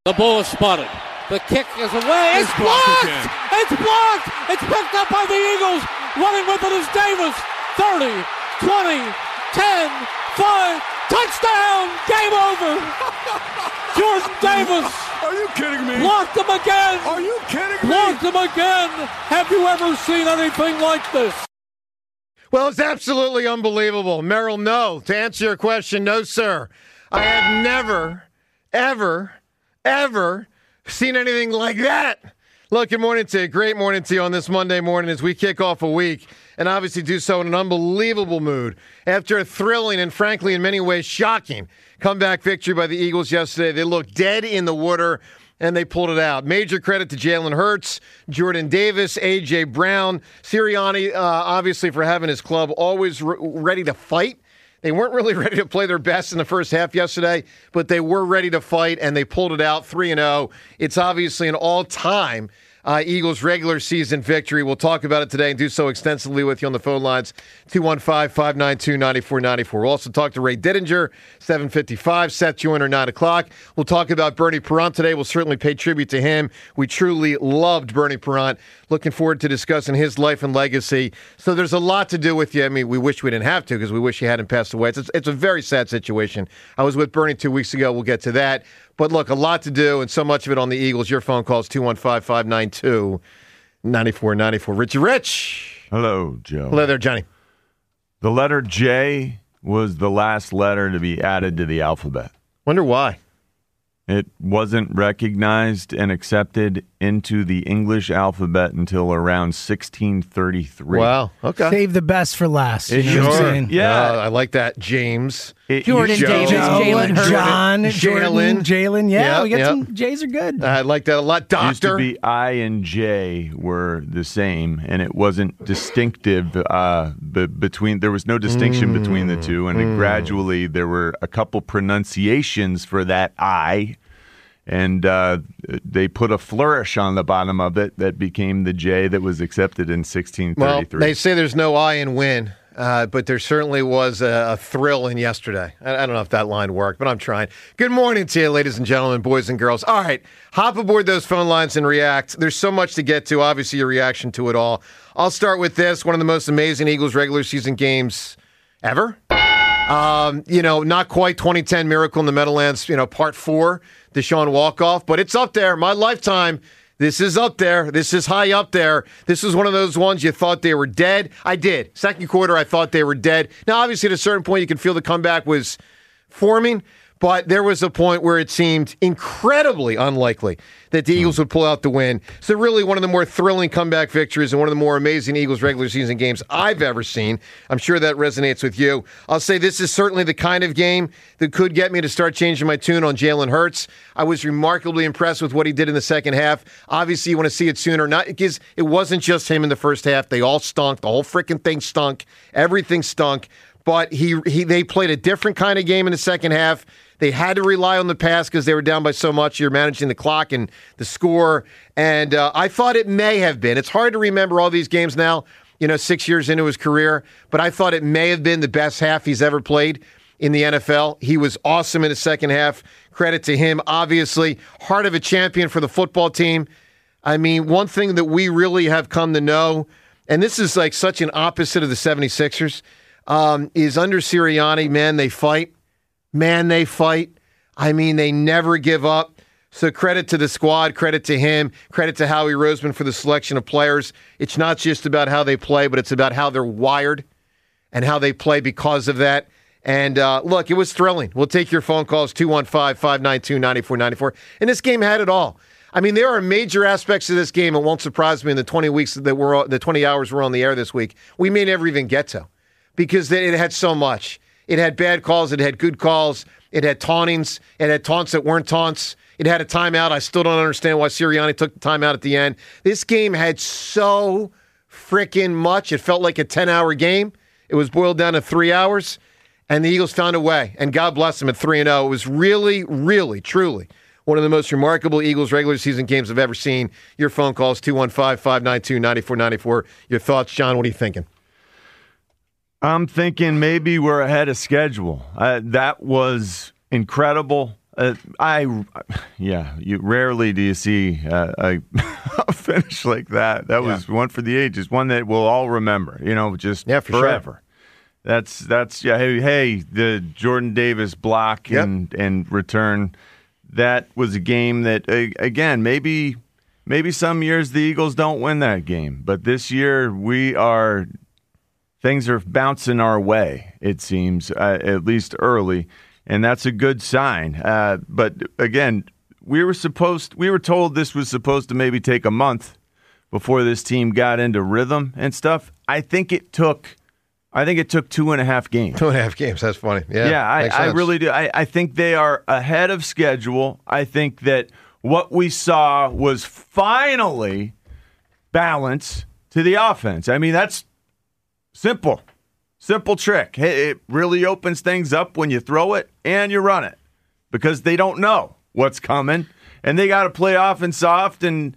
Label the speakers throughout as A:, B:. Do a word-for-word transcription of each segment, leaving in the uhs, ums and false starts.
A: The ball is spotted. The kick is away. It's, it's blocked! blocked it's blocked! It's picked up by the Eagles. Running with it is Davis. thirty, twenty, ten, five. Touchdown! Game over! Jordan Davis!
B: Are you kidding me?
A: Blocked him again!
B: Are you kidding me?
A: Blocked him again! Have you ever seen anything like this?
C: Well, it's absolutely unbelievable. Merrill, no. To answer your question, no, sir. I have never, ever, ever seen anything like that. Look, good morning to you. Great morning to you on this Monday morning as we kick off a week, and obviously do so in an unbelievable mood. After a thrilling and, frankly, in many ways, shocking comeback victory by the Eagles yesterday, they looked dead in the water, and they pulled it out. Major credit to Jalen Hurts, Jordan Davis, A J. Brown, Sirianni, uh, obviously, for having his club always re- ready to fight. They weren't really ready to play their best in the first half yesterday, but they were ready to fight, and they pulled it out three and oh. It's obviously an all-time uh, Eagles regular season victory. We'll talk about it today and do so extensively with you on the phone lines, two one five, five nine two, nine four nine four. We'll also talk to Ray Dittinger, seven fifty-five, Seth Joyner, nine o'clock. We'll talk about Bernie Parent today. We'll certainly pay tribute to him. We truly loved Bernie Parent. Looking forward to discussing his life and legacy. So there's a lot to do with you. I mean, we wish we didn't have to because we wish he hadn't passed away. It's, it's a very sad situation. I was with Bernie two weeks ago. We'll get to that. But look, a lot to do, and so much of it on the Eagles. Your phone call is two one five, five nine two, nine four nine four. Richie Rich.
D: Hello, Joe.
C: Hello there, Johnny.
D: The letter J was the last letter to be added to the alphabet.
C: Wonder why.
D: It wasn't recognized and accepted into the English alphabet until around sixteen thirty-three.
C: Wow. Okay.
E: Save the best for last.
D: It
E: You know what I'm
D: sure.
E: saying?
D: Yeah.
C: Uh, I like that. James.
D: It-
E: Jordan
D: you-
E: Davis,
C: Joe,
E: Jalen Hurts, John,
C: Jalen,
E: Jordan, Jalen. Yeah,
C: Yep,
E: we got
C: yep.
E: some J's are good.
C: I like that a lot.
D: Used to
C: Doctor.
D: be I and J were the same, and it wasn't distinctive uh, b- between. There was no distinction
C: Mm.
D: between the two, and
C: Mm.
D: gradually there were a couple pronunciations for that I, and uh, they put a flourish on the bottom of it that became the J that was accepted in sixteen thirty-three.
C: Well, they say there's no I in win, uh, but there certainly was a, a thrill in yesterday. I, I don't know if that line worked, but I'm trying. Good morning to you, ladies and gentlemen, boys and girls. All right, hop aboard those phone lines and react. There's so much to get to, obviously, your reaction to it all. I'll start with this, one of the most amazing Eagles regular season games ever. Um, you know, not quite twenty ten Miracle in the Meadowlands, you know, part four, Deshaun Walkoff, but it's up there. My lifetime, this is up there. This is high up there. This is one of those ones you thought they were dead. I did. Second quarter, I thought they were dead. Now, obviously, at a certain point, you can feel the comeback was forming, but there was a point where it seemed incredibly unlikely that the Eagles would pull out the win. So really one of the more thrilling comeback victories and one of the more amazing Eagles regular season games I've ever seen. I'm sure that resonates with you. I'll say this is certainly the kind of game that could get me to start changing my tune on Jalen Hurts. I was remarkably impressed with what he did in the second half. Obviously, you want to see it sooner. Not because it wasn't just him in the first half. They all stunk. The whole freaking thing stunk. Everything stunk. But he, he they played a different kind of game in the second half. They had to rely on the pass because they were down by so much. You're managing the clock and the score. And uh, I thought it may have been. It's hard to remember all these games now, you know, six years into his career. But I thought it may have been the best half he's ever played in the N F L. He was awesome in the second half. Credit to him, obviously. Heart of a champion for the football team. I mean, one thing that we really have come to know, and this is like such an opposite of the seventy-sixers, um, is under Sirianni, man, they fight. Man, they fight. I mean, they never give up. So credit to the squad, credit to him, credit to Howie Roseman for the selection of players. It's not just about how they play, but it's about how they're wired and how they play because of that. And uh, look, it was thrilling. We'll take your phone calls, two one five, five nine two, nine four nine four. And this game had it all. I mean, there are major aspects of this game. It won't surprise me in the twenty weeks that we're, the twenty hours we're on the air this week. We may never even get to because it had so much. It had bad calls. It had good calls. It had tauntings. It had taunts that weren't taunts. It had a timeout. I still don't understand why Sirianni took the timeout at the end. This game had so freaking much. It felt like a ten-hour game. It was boiled down to three hours, and the Eagles found a way. And God bless them at three and oh. It was really, really, truly one of the most remarkable Eagles regular season games I've ever seen. Your phone calls, two one five, five nine two, nine four nine four. Your thoughts, John? What are you thinking?
D: I'm thinking maybe we're ahead of schedule. Uh, that was incredible. Uh, I, yeah, you rarely do you see uh, a, a finish like that. That was
C: Yeah.
D: one for the ages, one that we'll all remember. You know, just
C: Yeah, for sure.
D: forever. That's that's yeah. Hey, hey, the Jordan Davis block
C: Yep.
D: and and return. That was a game that uh, again maybe maybe some years the Eagles don't win that game, but this year we are. Things are bouncing our way. It seems uh, at least early. And that's a good sign. Uh, but again, we were supposed, we were told this was supposed to maybe take a month before this team got into rhythm and stuff. I think it took, I think it took two and a half games.
C: Two and a half games. That's funny. Yeah,
D: Yeah, I,
C: makes
D: I
C: sense.
D: really do. I, I think they are ahead of schedule. I think that what we saw was finally balance to the offense. I mean, that's simple. Simple trick. Hey, it really opens things up when you throw it and you run it because they don't know what's coming and they got to play off and soft, and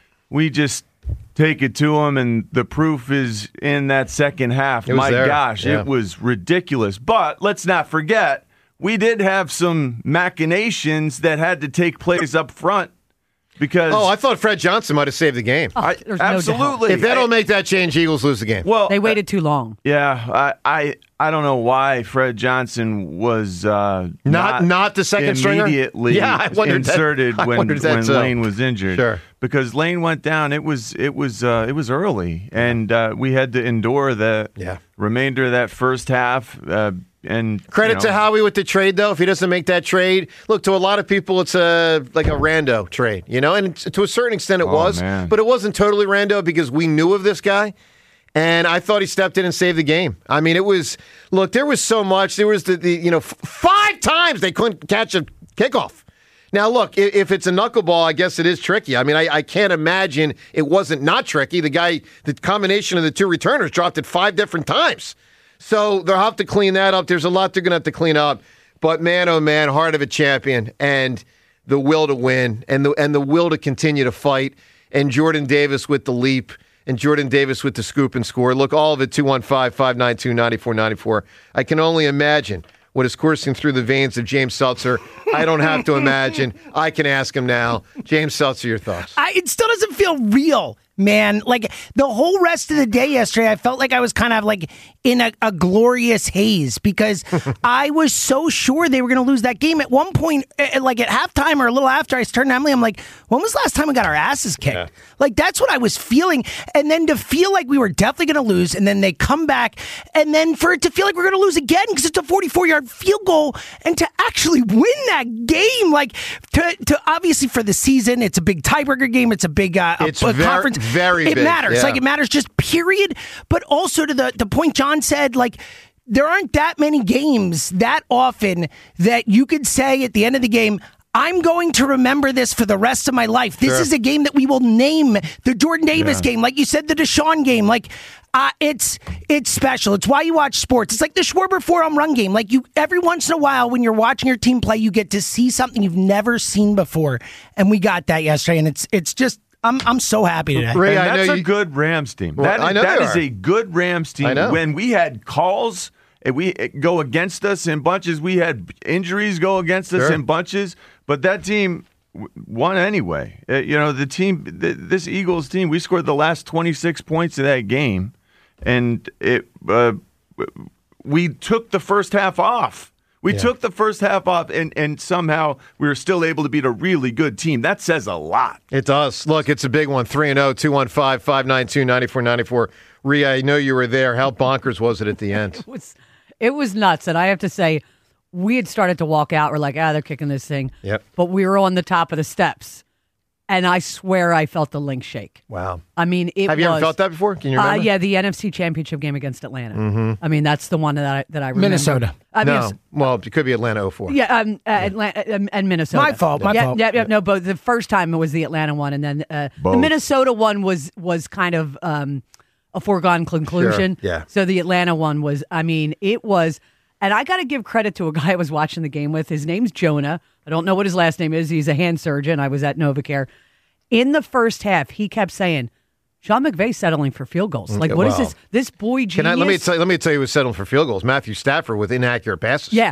D: we just take it to them, and the proof is in that second half.
C: It was
D: My
C: there.
D: gosh,
C: Yeah.
D: it was ridiculous. But let's not forget, we did have some machinations that had to take place up front because
C: Oh, I thought Fred Johnson might have saved the game.
D: I-
A: There's no doubt.
D: absolutely.
C: If they don't make that change, Eagles lose the game.
D: well,
A: They waited too long.
D: Yeah, I, I I don't know why Fred Johnson was uh,
C: Not- not the second stringer?
D: immediately
C: Yeah, I wondered that-
D: inserted
C: I
D: when,
C: wondered that
D: when
C: too.
D: Lane was injured.
C: Sure.
D: Because Lane went down. It was it was uh, it was early, and uh, we had to endure the
C: Yeah.
D: remainder of that first half. Uh, and
C: Credit
D: you know,
C: to Howie with the trade, though. If he doesn't make that trade, look, to a lot of people, it's a like a rando trade, you know, and to a certain extent it
D: Oh,
C: was,
D: man.
C: but it wasn't totally rando because we knew of this guy, and I thought he stepped in and saved the game. I mean, it was look, there was so much. There was the, the you know f- five times they couldn't catch a kickoff. Now, look, if, if it's a knuckleball, I guess it is tricky. I mean, I, I can't imagine it wasn't not tricky. The guy, the combination of the two returners dropped it five different times. So they'll have to clean that up. There's a lot they're going to have to clean up. But man, oh man, heart of a champion and the will to win and the and the will to continue to fight. And Jordan Davis with the leap and Jordan Davis with the scoop and score. Look, all of it, two one five, five nine two, nine four nine four. I can only imagine what is coursing through the veins of James Seltzer. I don't have to imagine. I can ask him now. James Seltzer, your thoughts?
E: I, it still doesn't feel real, man. Like the whole rest of the day yesterday, I felt like I was kind of like in a, a glorious haze because I was so sure they were going to lose that game. At one point, eh, like at halftime or a little after, I turned to Emily. I'm like, when was the last time we got our asses kicked?
C: Yeah.
E: Like that's what I was feeling. And then to feel like we were definitely going to lose, and then they come back, and then for it to feel like we're going to lose again because it's a forty-four yard field goal, and to actually win that game, like to, to obviously for the season, it's a big tiebreaker game. It's a big uh,
C: It's
E: a, a
C: ver-
E: conference.
C: very
E: It
C: big,
E: matters.
C: yeah.
E: Like it matters just period. But also to the, the point John said, like there aren't that many games that often that you could say at the end of the game, I'm going to remember this for the rest of my life. This
C: Sure.
E: is a game that we will name the Jordan Davis game. Like you said, the Deshaun game. Like uh, it's it's special. It's why you watch sports. It's like the Schwarber four-home run game. Like you, every once in a while when you're watching your team play, you get to see something you've never seen before. And we got that yesterday. And it's it's just, I'm I'm so happy today.
C: Ray,
D: And
C: I
D: that's
C: know
D: a
C: you-
D: good Rams team.
C: Well,
D: That is,
C: I know
D: that
C: they
D: is
C: are.
D: a good Rams team.
C: I know.
D: When we had calls and we go against us in bunches, we had injuries go against us
C: Sure.
D: in bunches, but that team w- won anyway. Uh, you know, the team, th- this Eagles team, we scored the last twenty-six points of that game, and it uh, w- we took the first half off. We
C: Yeah.
D: took the first half off, and, and somehow we were still able to beat a really good team. That says a lot.
C: It does. Look, it's a big one. three and oh, two one five, five nine two, nine four nine four. Rhea, I know you were there. How bonkers was it at the end?
F: It was, it was nuts. And I have to say, we had started to walk out. We're like, ah, they're kicking this thing.
C: Yep.
F: But we were on the top of the steps. And I swear I felt the link shake.
C: Wow.
F: I mean, it
C: Have you
F: was,
C: ever felt that before? Can you
F: Uh,
C: remember?
F: yeah, the N F C Championship game against Atlanta. Mm-hmm. I mean, that's the one that I, that I remember.
E: Minnesota.
F: I mean,
C: No.
F: it's-
C: Well, it could be Atlanta oh four.
F: Yeah, um, uh, Atlanta um, and Minnesota.
E: My fault, my
F: yeah,
E: fault.
F: Yeah, yeah, no, but the first time it was the Atlanta one, and then uh, the
D: Both.
F: Minnesota one was was kind of um, a foregone conclusion.
C: Sure, yeah.
F: So the Atlanta one was, I mean, it was, and I got to give credit to a guy I was watching the game with. His name's Jonah. I don't know what his last name is. He's a hand surgeon. I was at NovaCare. In the first half, he kept saying, Sean McVay's settling for field goals. Like, what is
C: well,
F: this? This boy genius.
C: Can I let me tell you, let me tell you who was settling for field goals? Matthew Stafford with inaccurate passes.
F: Yeah.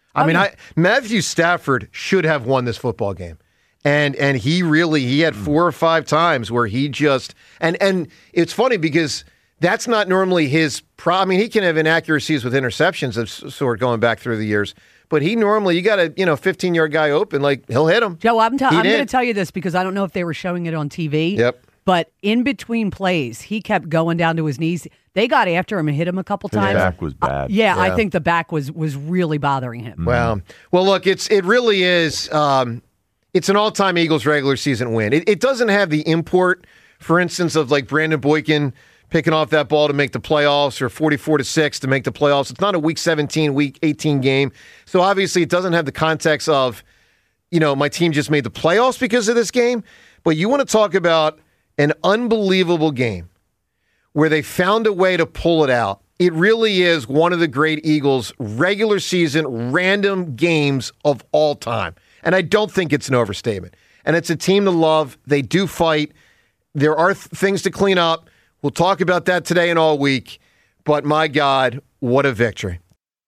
C: I
F: Oh,
C: mean,
F: yeah.
C: I, Matthew Stafford should have won this football game. And and he really, he had four or five times where he just, and, and it's funny because that's not normally his problem. I mean, he can have inaccuracies with interceptions of s- sort going back through the years. But he normally, you got a you know fifteen-yard guy open, like he'll hit him.
F: Joe, I'm, t-
C: He
F: I'm going to
C: did.
F: tell you this because I don't know if they were showing it on T V.
C: Yep.
F: But in between plays, he kept going down to his knees. They got after him and hit him a couple
D: His
F: times.
D: back was bad.
F: Yeah, I
C: Yeah.
F: think the back was was really bothering him.
C: Well, well, look, it's it really is. Um, it's an all-time Eagles regular season win. It, it doesn't have the import, for instance, of like Brandon Boykin picking off that ball to make the playoffs, or forty-four to six to make the playoffs. It's not a Week seventeen, Week eighteen game, so obviously it doesn't have the context of, you know, my team just made the playoffs because of this game. But you want to talk about an unbelievable game where they found a way to pull it out. It really is one of the great Eagles regular season random games of all time. And I don't think it's an overstatement. And it's a team to love. They do fight. There are th- things to clean up. We'll talk about that today and all week. But my God, what a victory.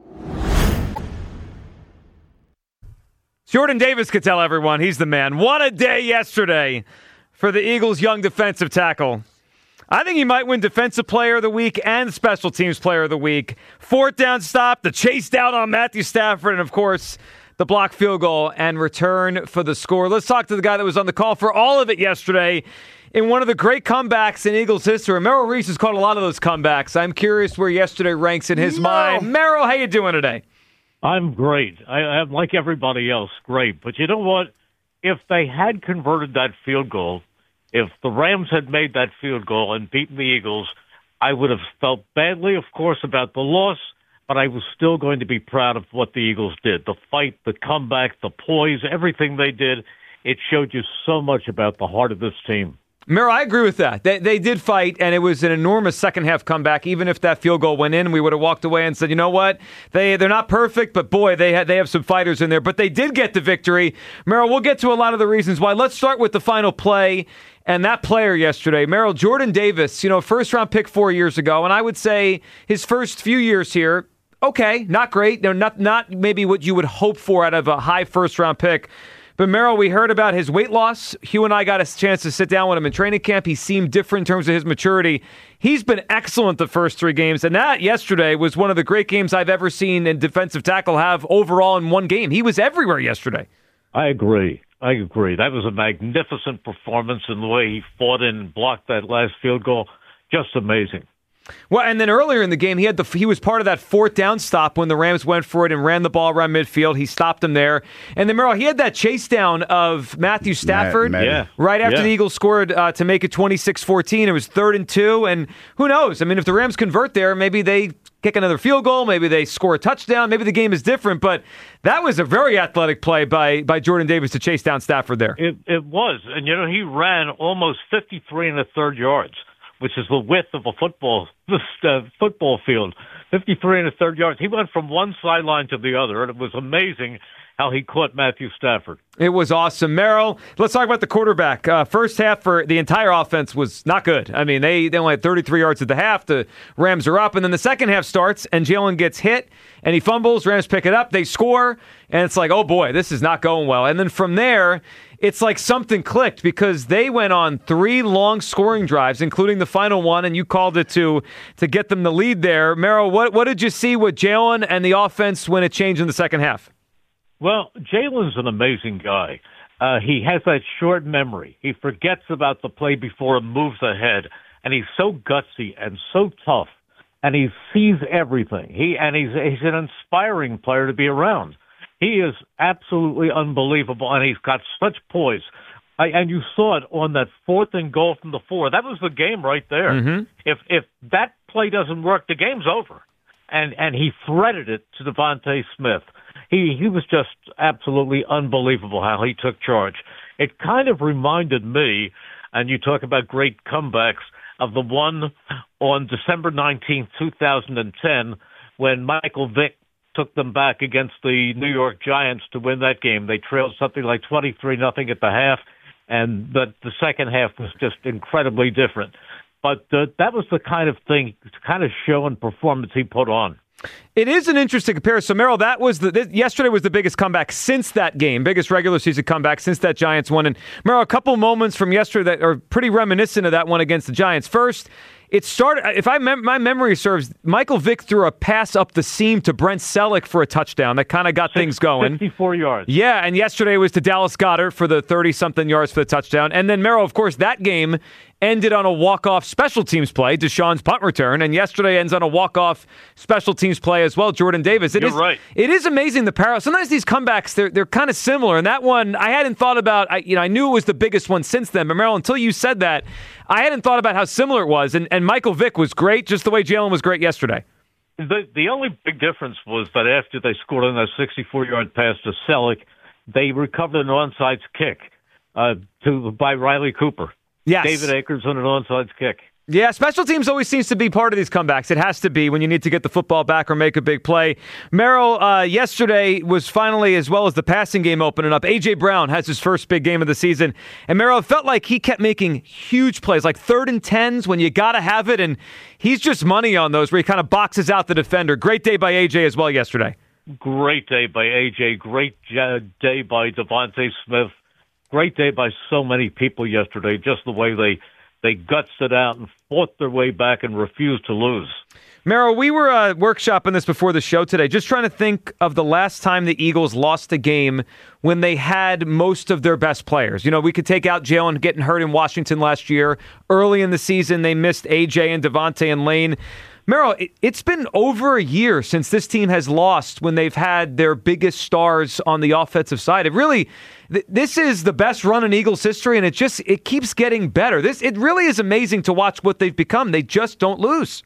G: Jordan Davis could tell everyone he's the man. What a day yesterday for the Eagles' young defensive tackle. I think he might win Defensive Player of the Week and Special Teams Player of the Week. Fourth down stop, the chase down on Matthew Stafford, and of course, the block field goal and return for the score. Let's talk to the guy that was on the call for all of it yesterday in one of the great comebacks in Eagles history. Merrill Reese has caught a lot of those comebacks. I'm curious where yesterday ranks in his mind. Merrill, how you doing today?
H: I'm great. I, I'm like everybody else, great. But you know what? If they had converted that field goal, if the Rams had made that field goal and beaten the Eagles, I would have felt badly, of course, about the loss, but I was still going to be proud of what the Eagles did. The fight, the comeback, the poise, everything they did, it showed you so much about the heart of this team.
G: Merrill, I agree with that. They, they did fight, and it was an enormous second-half comeback. Even if that field goal went in, we would have walked away and said, you know what? They, they're not perfect, but boy, they, ha- they have some fighters in there. But they did get the victory. Merrill, we'll get to a lot of the reasons why. Let's start with the final play and that player yesterday. Merrill, Jordan Davis, you know, first-round pick four years ago, and I would say his first few years here, okay, not great. No, not, not maybe what you would hope for out of a high first-round pick. But, Merrill, we heard about his weight loss. Hugh and I got a chance to sit down with him in training camp. He seemed different in terms of his maturity. He's been excellent the first three games, and that yesterday was one of the great games I've ever seen a defensive tackle have overall in one game. He was everywhere yesterday.
H: I agree. I agree. That was a magnificent performance, and the way he fought in and blocked that last field goal, just amazing.
G: Well, and then earlier in the game, he had the he was part of that fourth down stop when the Rams went for it and ran the ball around midfield. He stopped him there. And then, Merrill, he had that chase down of Matthew Stafford
D: Matt, Matt.
H: Yeah.
G: right after
H: Yeah.
G: the Eagles scored uh, to make it twenty-six fourteen. It was third and two. And who knows? I mean, if the Rams convert there, maybe they kick another field goal. Maybe they score a touchdown. Maybe the game is different. But that was a very athletic play by, by Jordan Davis to chase down Stafford there.
H: It, it was. And, you know, he ran almost fifty-three and a third yards, which is the width of a football uh, football field, fifty-three and a third yards. He went from one sideline to the other, and it was amazing how he caught Matthew Stafford.
G: It was awesome. Merrill, let's talk about the quarterback. Uh, first half for the entire offense was not good. I mean, they, they only had thirty-three yards at the half. The Rams are up, and then the second half starts, and Jalen gets hit, and he fumbles. Rams pick it up. They score, and it's like, oh, boy, this is not going well. And then from there, it's like something clicked because they went on three long scoring drives, including the final one, and you called it to to get them the lead there. Merrill, what, what did you see with Jalen and the offense when it changed in the second half?
H: Well, Jalen's an amazing guy. Uh, he has that short memory. He forgets about the play before it moves ahead, and he's so gutsy and so tough, and he sees everything. He and he's he's an inspiring player to be around. He is absolutely unbelievable, and he's got such poise. I, and you saw it on that fourth and goal from the four. That was the game right there.
G: Mm-hmm.
H: If if that play doesn't work, the game's over. And and he threaded it to Devontae Smith. He he was just absolutely unbelievable how he took charge. It kind of reminded me, and you talk about great comebacks, of the one on December nineteenth, two thousand ten, when Michael Vick took them back against the New York Giants to win that game. They trailed something like twenty-three nothing at the half, and the, the second half was just incredibly different. But uh, that was the kind of thing, kind of show and performance he put on.
G: It is an interesting comparison. So, Merrill, that was the this, yesterday was the biggest comeback since that game, biggest regular season comeback since that Giants won. And Merrill, a couple moments from yesterday that are pretty reminiscent of that one against the Giants. First, it started, if I mem- my memory serves, Michael Vick threw a pass up the seam to Brent Selleck for a touchdown that kind of got Six, things going.
H: fifty-four yards.
G: Yeah, and yesterday was to Dallas Goedert for the thirty-something yards for the touchdown. And then, Merrill, of course, that game ended on a walk-off special teams play, Deshaun's punt return, and yesterday ends on a walk-off special teams play as well, Jordan Davis. It
H: You're
G: is,
H: right.
G: It is amazing the parallel. Sometimes these comebacks, they're they're kind of similar, and that one I hadn't thought about. I, you know, I knew it was the biggest one since then, but Merrill, until you said that, I hadn't thought about how similar it was. And, and Michael Vick was great, just the way Jalen was great yesterday.
H: The the only big difference was that after they scored on that sixty-four-yard pass to Selleck, they recovered an onside kick uh, to by Riley Cooper.
G: Yes.
H: David Akers on an onside kick.
G: Yeah, special teams always seems to be part of these comebacks. It has to be when you need to get the football back or make a big play. Merrill, uh, yesterday was finally, as well as the passing game opening up, A J. Brown has his first big game of the season. And Merrill, it felt like he kept making huge plays, like third and tens when you got to have it. And he's just money on those where he kind of boxes out the defender. Great day by A J as well yesterday.
H: Great day by A J. Great day by Devontae Smith. Great day by so many people yesterday, just the way they they gutsed it out and fought their way back and refused to lose.
G: Merrill, we were uh, workshopping this before the show today, just trying to think of the last time the Eagles lost a game when they had most of their best players. You know, we could take out Jalen getting hurt in Washington last year. Early in the season, they missed A J and Devontae and Lane. Merrill, it's been over a year since this team has lost when they've had their biggest stars on the offensive side. It really, th- this is the best run in Eagles history, and it just it keeps getting better. This it really is amazing to watch what they've become. They just don't lose.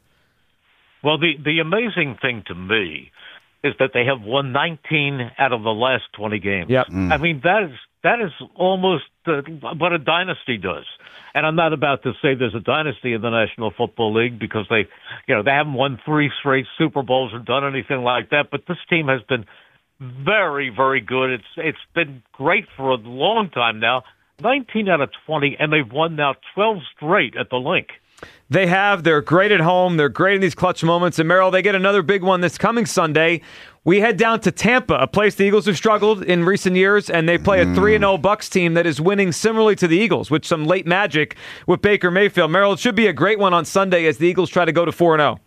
H: Well, the the amazing thing to me is that they have won nineteen out of the last twenty games.
G: Yep.
H: Mm. I mean, that is that is almost uh, what a dynasty does. And I'm not about to say there's a dynasty in the National Football League because they, you know, they haven't won three straight Super Bowls or done anything like that. But this team has been very, very good. It's it's been great for a long time now. nineteen out of twenty, and they've won now twelve straight at the Link.
G: They have. They're great at home. They're great in these clutch moments. And, Merrill, they get another big one this coming Sunday. We head down to Tampa, a place the Eagles have struggled in recent years, and they play a three and oh Bucs team that is winning similarly to the Eagles with some late magic with Baker Mayfield. Merrill, it should be a great one on Sunday as the Eagles try to go to four and oh.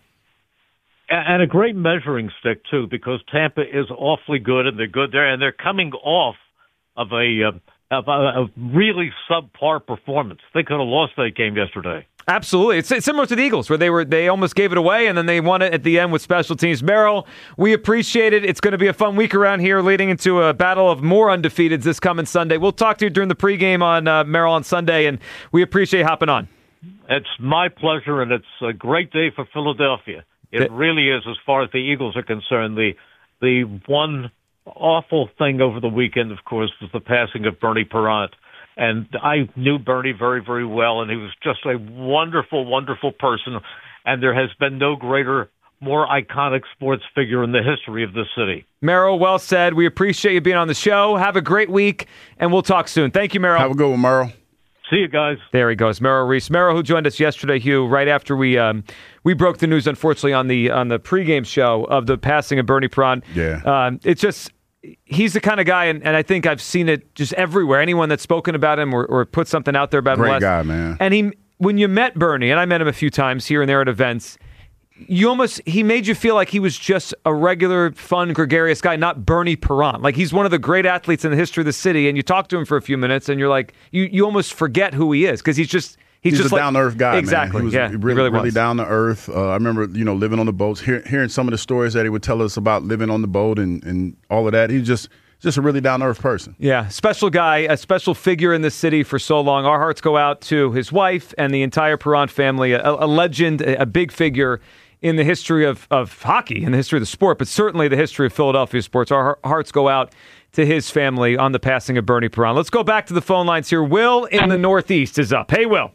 H: And a great measuring stick, too, because Tampa is awfully good, and they're good there, and they're coming off of a, uh, of a, a really subpar performance. They could have lost that game yesterday.
G: Absolutely. It's, it's similar to the Eagles, where they were they almost gave it away, and then they won it at the end with special teams. Merrill, we appreciate it. It's going to be a fun week around here leading into a battle of more undefeateds this coming Sunday. We'll talk to you during the pregame on uh, Merrill on Sunday, and we appreciate hopping on.
H: It's my pleasure, and it's a great day for Philadelphia. It it really is, as far as the Eagles are concerned. The the one awful thing over the weekend, of course, was the passing of Bernie Parent. And I knew Bernie very, very well, and he was just a wonderful, wonderful person. And there has been no greater, more iconic sports figure in the history of this city.
G: Merrill, well said. We appreciate you being on the show. Have a great week, and we'll talk soon. Thank you, Merrill.
B: Have a good one, Merrill.
H: See you guys.
G: There he goes, Merrill Reese. Merrill, who joined us yesterday, Hugh, right after we um, we broke the news, unfortunately, on the on the pregame show of the passing of Bernie Parent.
B: Yeah.
G: Um, it's just... He's the kind of guy, and, and I think I've seen it just everywhere. Anyone that's spoken about him or, or put something out there about him.
B: Great
G: last,
B: guy, man.
G: And he, when you met Bernie, and I met him a few times here and there at events, you almost he made you feel like he was just a regular, fun, gregarious guy, not Bernie Parent. Like he's one of the great athletes in the history of the city, and you talk to him for a few minutes, and you're like, you you almost forget who he is because he's just.
B: He's,
G: He's
B: just
G: a
B: like, down-to-earth guy,
G: exactly.
B: man. He was
G: yeah,
B: really,
G: he really,
B: really
G: was.
B: down to earth. Uh, I remember, you know, living on the boats, hear, hearing some of the stories that he would tell us about living on the boat and, and all of that. He's just just a really down-to-earth person.
G: Yeah, special guy, a special figure in the city for so long. Our hearts go out to his wife and the entire Parent family, a, a legend, a big figure in the history of, of hockey, in the history of the sport, but certainly the history of Philadelphia sports. Our hearts go out to his family on the passing of Bernie Parent. Let's go back to the phone lines here. Will in the Northeast is up. Hey, Will.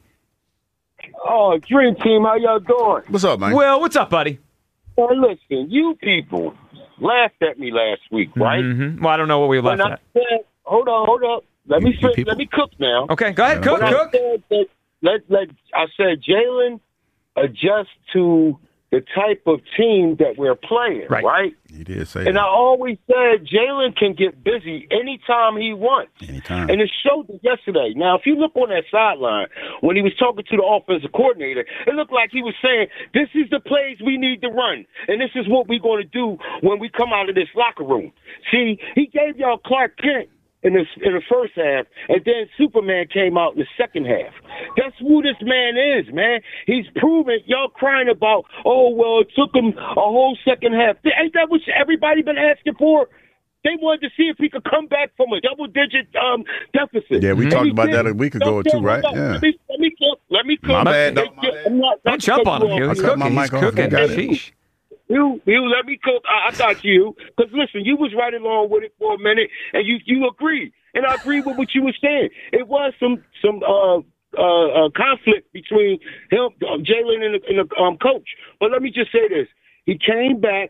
I: Oh, Dream Team, how y'all doing?
B: What's up, man?
G: Will, what's up, buddy?
I: Well, listen, you people laughed at me last week, right?
G: Mm-hmm. Well, I don't know what we laughed
I: when I
G: at.
I: said, hold on, hold up. Let me fit, let me cook now.
G: Okay, go ahead, cook,
I: when
G: cook.
I: I said that, let, let, I said Jalen adjust to the type of team that we're playing,
G: Right.
I: right?
B: He did say
I: And
B: that.
I: I always said Jalen can get busy anytime he wants.
B: Anytime.
I: And it showed it yesterday. Now, if you look on that sideline, when he was talking to the offensive coordinator, it looked like he was saying, this is the plays we need to run, and this is what we're going to do when we come out of this locker room. See, he gave y'all Clark Kent in the, in the first half, and then Superman came out in the second half. That's who this man is, man. He's proven, y'all crying about, oh, well, it took him a whole second half. Ain't that what everybody been asking for? They wanted to see if he could come back from a double-digit um, deficit.
B: Yeah, we
I: And
B: talked
I: he
B: about
I: did.
B: that a week ago or
I: Don't-
B: two, right?
I: don't-
B: Yeah.
I: Let me, let me cook. Let me cook.
B: My bad, dog,
I: It-
B: my bad.
I: I'm not-
G: Don't
I: not
G: jump
I: to
G: on
I: cut
G: him,
I: you
G: Hugh.
I: off.
G: He's
B: I cut my
G: cooking. He's
B: mic off.
G: cooking.
B: I got it.
G: Sheesh.
I: You, you let me cook. I, I got you. Because listen, you was right along with it for a minute, and you you agreed, and I agree with what you were saying. It was some some uh, uh, uh, conflict between him, uh, Jalen, and the, and the um, coach. But let me just say this: he came back.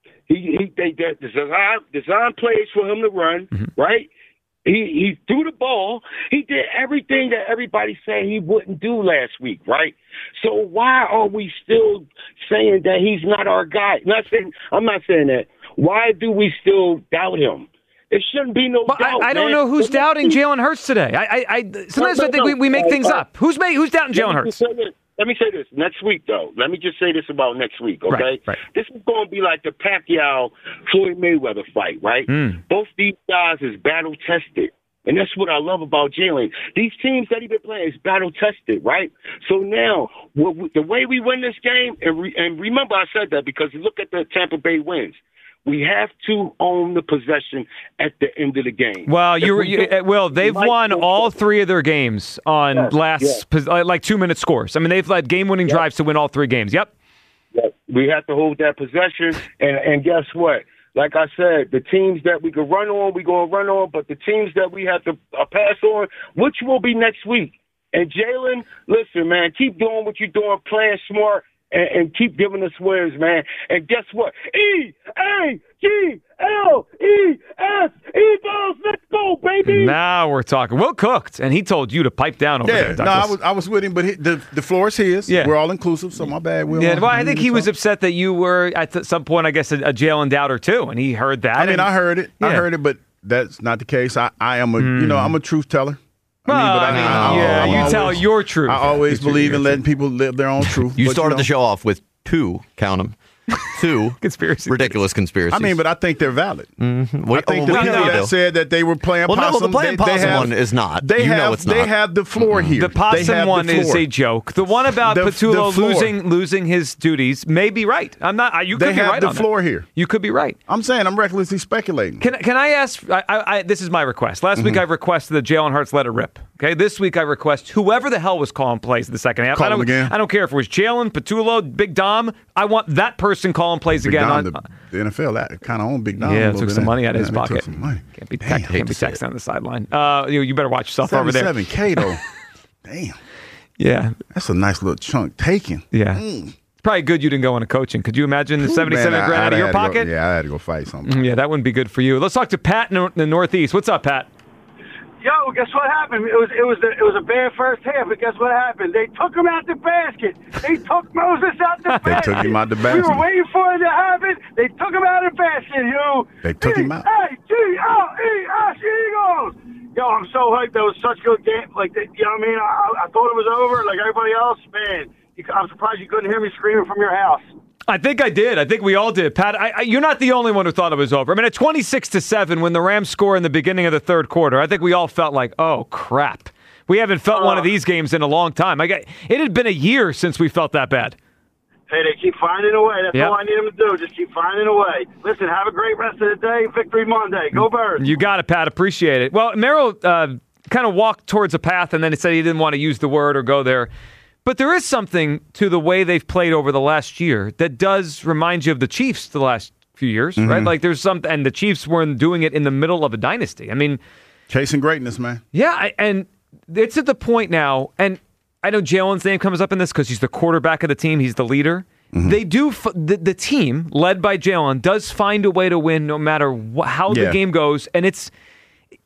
I: He he they, they design design plays for him to run,
G: Mm-hmm.
I: right? He he threw the ball. He did everything that everybody said he wouldn't do last week, right? So why are we still saying that he's not our guy? Not saying I'm not saying that. Why do we still doubt him? It shouldn't be no
G: Well,
I: doubt.
G: I, I don't
I: man.
G: know who's
I: But let's
G: doubting
I: see-
G: Jalen Hurts today. I, I, I sometimes
I: No,
G: I
I: no,
G: think we,
I: no.
G: we make
I: Uh,
G: things
I: uh,
G: up. Who's may, who's doubting
I: Let
G: Jalen
I: me
G: Hurts?
I: just say this. Let me say this. Next week, though, let me just say this about next week, okay?
G: Right, right.
I: This is going to be like the Pacquiao-Floyd Mayweather fight, right?
G: Mm.
I: Both these guys is battle-tested. And that's what I love about Jalen. These teams that he been playing is battle-tested, right? So now, what we, the way we win this game, and, re, and remember I said that because look at the Tampa Bay wins. We have to own the possession at the end of the game.
G: Well,
I: If
G: you,
I: we
G: you
I: don't,
G: Will,
I: we
G: they've
I: might
G: won
I: go-
G: all three of their games on
I: Yes,
G: last
I: yes.
G: pos- uh, like two minute scores. I mean, they've led game winning
I: Yes.
G: drives to win all three games. Yep.
I: Yeah, we have to hold that possession, and and guess what? Like I said, the teams that we can run on, we gonna run on, but the teams that we have to uh, pass on, which will be next week. And Jalen, listen, man, keep doing what you're doing, playing smart, and, and keep giving us wins, man. And guess what? E A G L E S Eagles, let's go, baby.
G: Now we're talking. Will cooked, and he told you to pipe down over
B: Yeah,
G: there,
B: no, I
G: Douglas.
B: was I was with him, but he, the the floor is his.
G: Yeah.
B: We're all inclusive, so my bad. Will.
G: Yeah, well, I think he was upset that you were at th- some point, I guess, a, a Jalen doubter too, and he heard that.
B: I mean,
G: and-
B: I heard it. I
G: Yeah.
B: heard it, but that's not the case. I, I am a you know I'm a truth teller.
G: Well, I mean,
B: I-
G: yeah,
B: I'm
G: you tell
B: always-
G: your truth.
B: I always believe in letting people live their own truth.
J: You
B: but,
J: started
B: know,
J: the show off with two, count them, two
G: Conspiracy.
J: ridiculous conspiracies.
B: I mean, but I think they're valid.
J: Mm-hmm. What,
B: I think
J: oh,
B: the
J: we
B: people
J: know
B: that
J: though.
B: said that they were playing
J: Well, no,
B: possum.
J: the playing
B: they, they
J: possum
B: have,
J: one is not.
B: They
J: You know
B: have
J: it's
B: they
J: not.
B: have the floor here.
G: The
B: They
G: possum
B: have
G: one
B: the
G: is
B: floor.
G: a joke. The one about
B: The-
G: Patullo
B: the floor.
G: losing losing his duties may be right. I'm not. I- You could
B: They
G: be
B: have
G: right
B: the
G: on
B: floor
G: that.
B: here.
G: You could be right.
B: I'm saying I'm recklessly speculating.
G: Can can I ask? I, I, I, this is my request. Last
B: Mm-hmm.
G: week I requested that Jalen Hurts let it rip. Okay, this week I request whoever the hell was calling plays in the second half.
B: Call
G: I don't,
B: him again.
G: I don't care if it was Jalen, Patullo, Big Dom. I want that person calling plays
B: Big
G: again.
B: Dom,
G: on-
B: the, the N F L that kind of owned Big Dom. a
G: yeah,
B: little
G: took
B: bit,
G: some
B: ain't
G: money
B: it?
G: out of his
B: Yeah, they
G: pocket.
B: Took some money.
G: Can't be,
B: Damn,
G: text,
B: hate
G: can't be
B: to say
G: texting
B: it.
G: on the sideline. Uh, you, you better watch yourself over there.
B: seventy-seven K though. Damn,
G: Yeah,
B: that's a nice little chunk taken.
G: yeah.
B: Mm.
G: It's probably good you didn't go into coaching. Could you imagine the
B: Ooh,
G: seventy-seven
B: man, I-
G: grand out
B: I'd
G: of your
B: had to go-
G: pocket?
B: yeah, I had to go fight something.
G: Mm, Yeah, that wouldn't be good for you. Let's talk to Pat in the Northeast. What's up, Pat?
K: Yo, guess what happened? It was it was it was a bad first half, but guess what happened? They took him out the basket. They took Moses out the
B: They
K: basket.
B: took him out the
K: We
B: basket.
K: were waiting for it to happen. They took him out of the basket, yo.
B: They took him out.
K: A G L E S Eagles. Yo, I'm so hyped. That was such a good game. Like, you know what I mean? I, I thought it was over. Like everybody else, man. You, I'm surprised you couldn't hear me screaming from your house.
G: I think I did. I think we all did. Pat, I, I, you're not the only one who thought it was over. I mean, at twenty-six to seven, when the Rams score in the beginning of the third quarter, I think we all felt like, oh, crap. We haven't felt
K: Uh,
G: one of these games in a long time. I got, it had been a year since we felt that bad.
K: Hey, they keep finding a way. That's
G: Yep.
K: all I need them to do. Just keep finding a way. Listen, have a great rest of the day. Victory Monday. Go Birds.
G: You got it, Pat. Appreciate it. Well, Merrill uh, kind of walked towards a path, and then he said he didn't want to use the word or go there. But there is something to the way they've played over the last year that does remind you of the Chiefs the last few years,
B: Mm-hmm.
G: right? Like there's some, and the Chiefs weren't doing it in the middle of a dynasty. I mean,
B: Chasing greatness, man.
G: yeah, I, and it's at the point now, and I know Jalen's name comes up in this because he's the quarterback of the team, he's the leader.
B: Mm-hmm.
G: They do, f- the, the team led by Jalen does find a way to win no matter wh- how
B: Yeah.
G: the game goes, and it's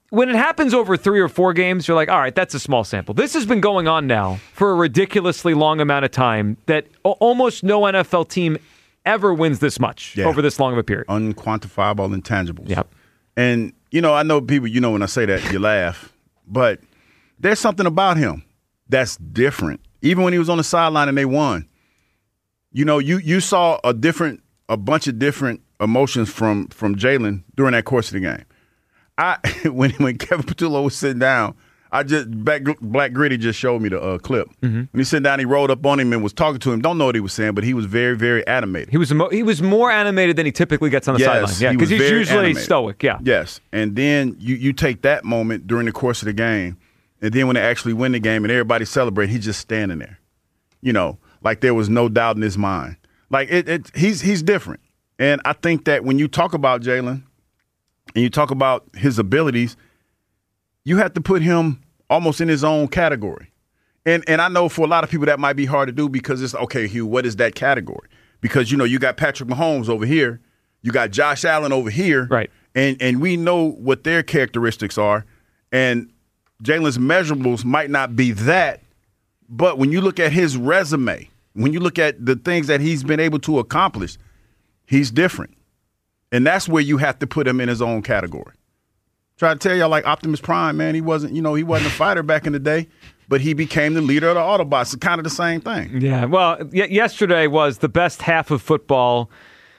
G: when it happens over three or four games, you're like, all right, that's a small sample. This has been going on now for a ridiculously long amount of time that almost no N F L team ever wins this much yeah. over this long of a period.
B: Unquantifiable intangibles.
G: Yep.
B: And, you know, I know people, you know, when I say that, you laugh. But there's something about him that's different. Even when he was on the sideline and they won, you know, you you saw a different, a bunch of different emotions from from Jalen during that course of the game. I when when Kevin Patullo was sitting down, I just Black, Black Gritty just showed me the uh, clip. Mm-hmm. When he sat down, he rolled up on him and was talking to him. Don't know what he was saying, but he was very, very animated.
G: He was emo- he was more animated than he typically gets on the
B: yes,
G: sideline. Yeah, because he he's usually animated. stoic. Yeah.
B: Yes, and then you you take that moment during the course of the game, and then when they actually win the game and everybody celebrate, he's just standing there, you know, like there was no doubt in his mind. Like it, it he's he's different, and I think that when you talk about Jalen, and you talk about his abilities, you have to put him almost in his own category. And and I know for a lot of people that might be hard to do because it's, okay, Hugh, what is that category? Because, you know, you got Patrick Mahomes over here. You got Josh Allen over here.
G: Right.
B: And, and we know what their characteristics are. And Jalen's measurables might not be that. But when you look at his resume, when you look at the things that he's been able to accomplish, he's different. And that's where you have to put him in his own category. Try to tell y'all, like Optimus Prime, man, he wasn't, you know, he wasn't a fighter back in the day, but he became the leader of the Autobots. It's kind of the same thing.
G: Yeah, well, y- yesterday was the best half of football.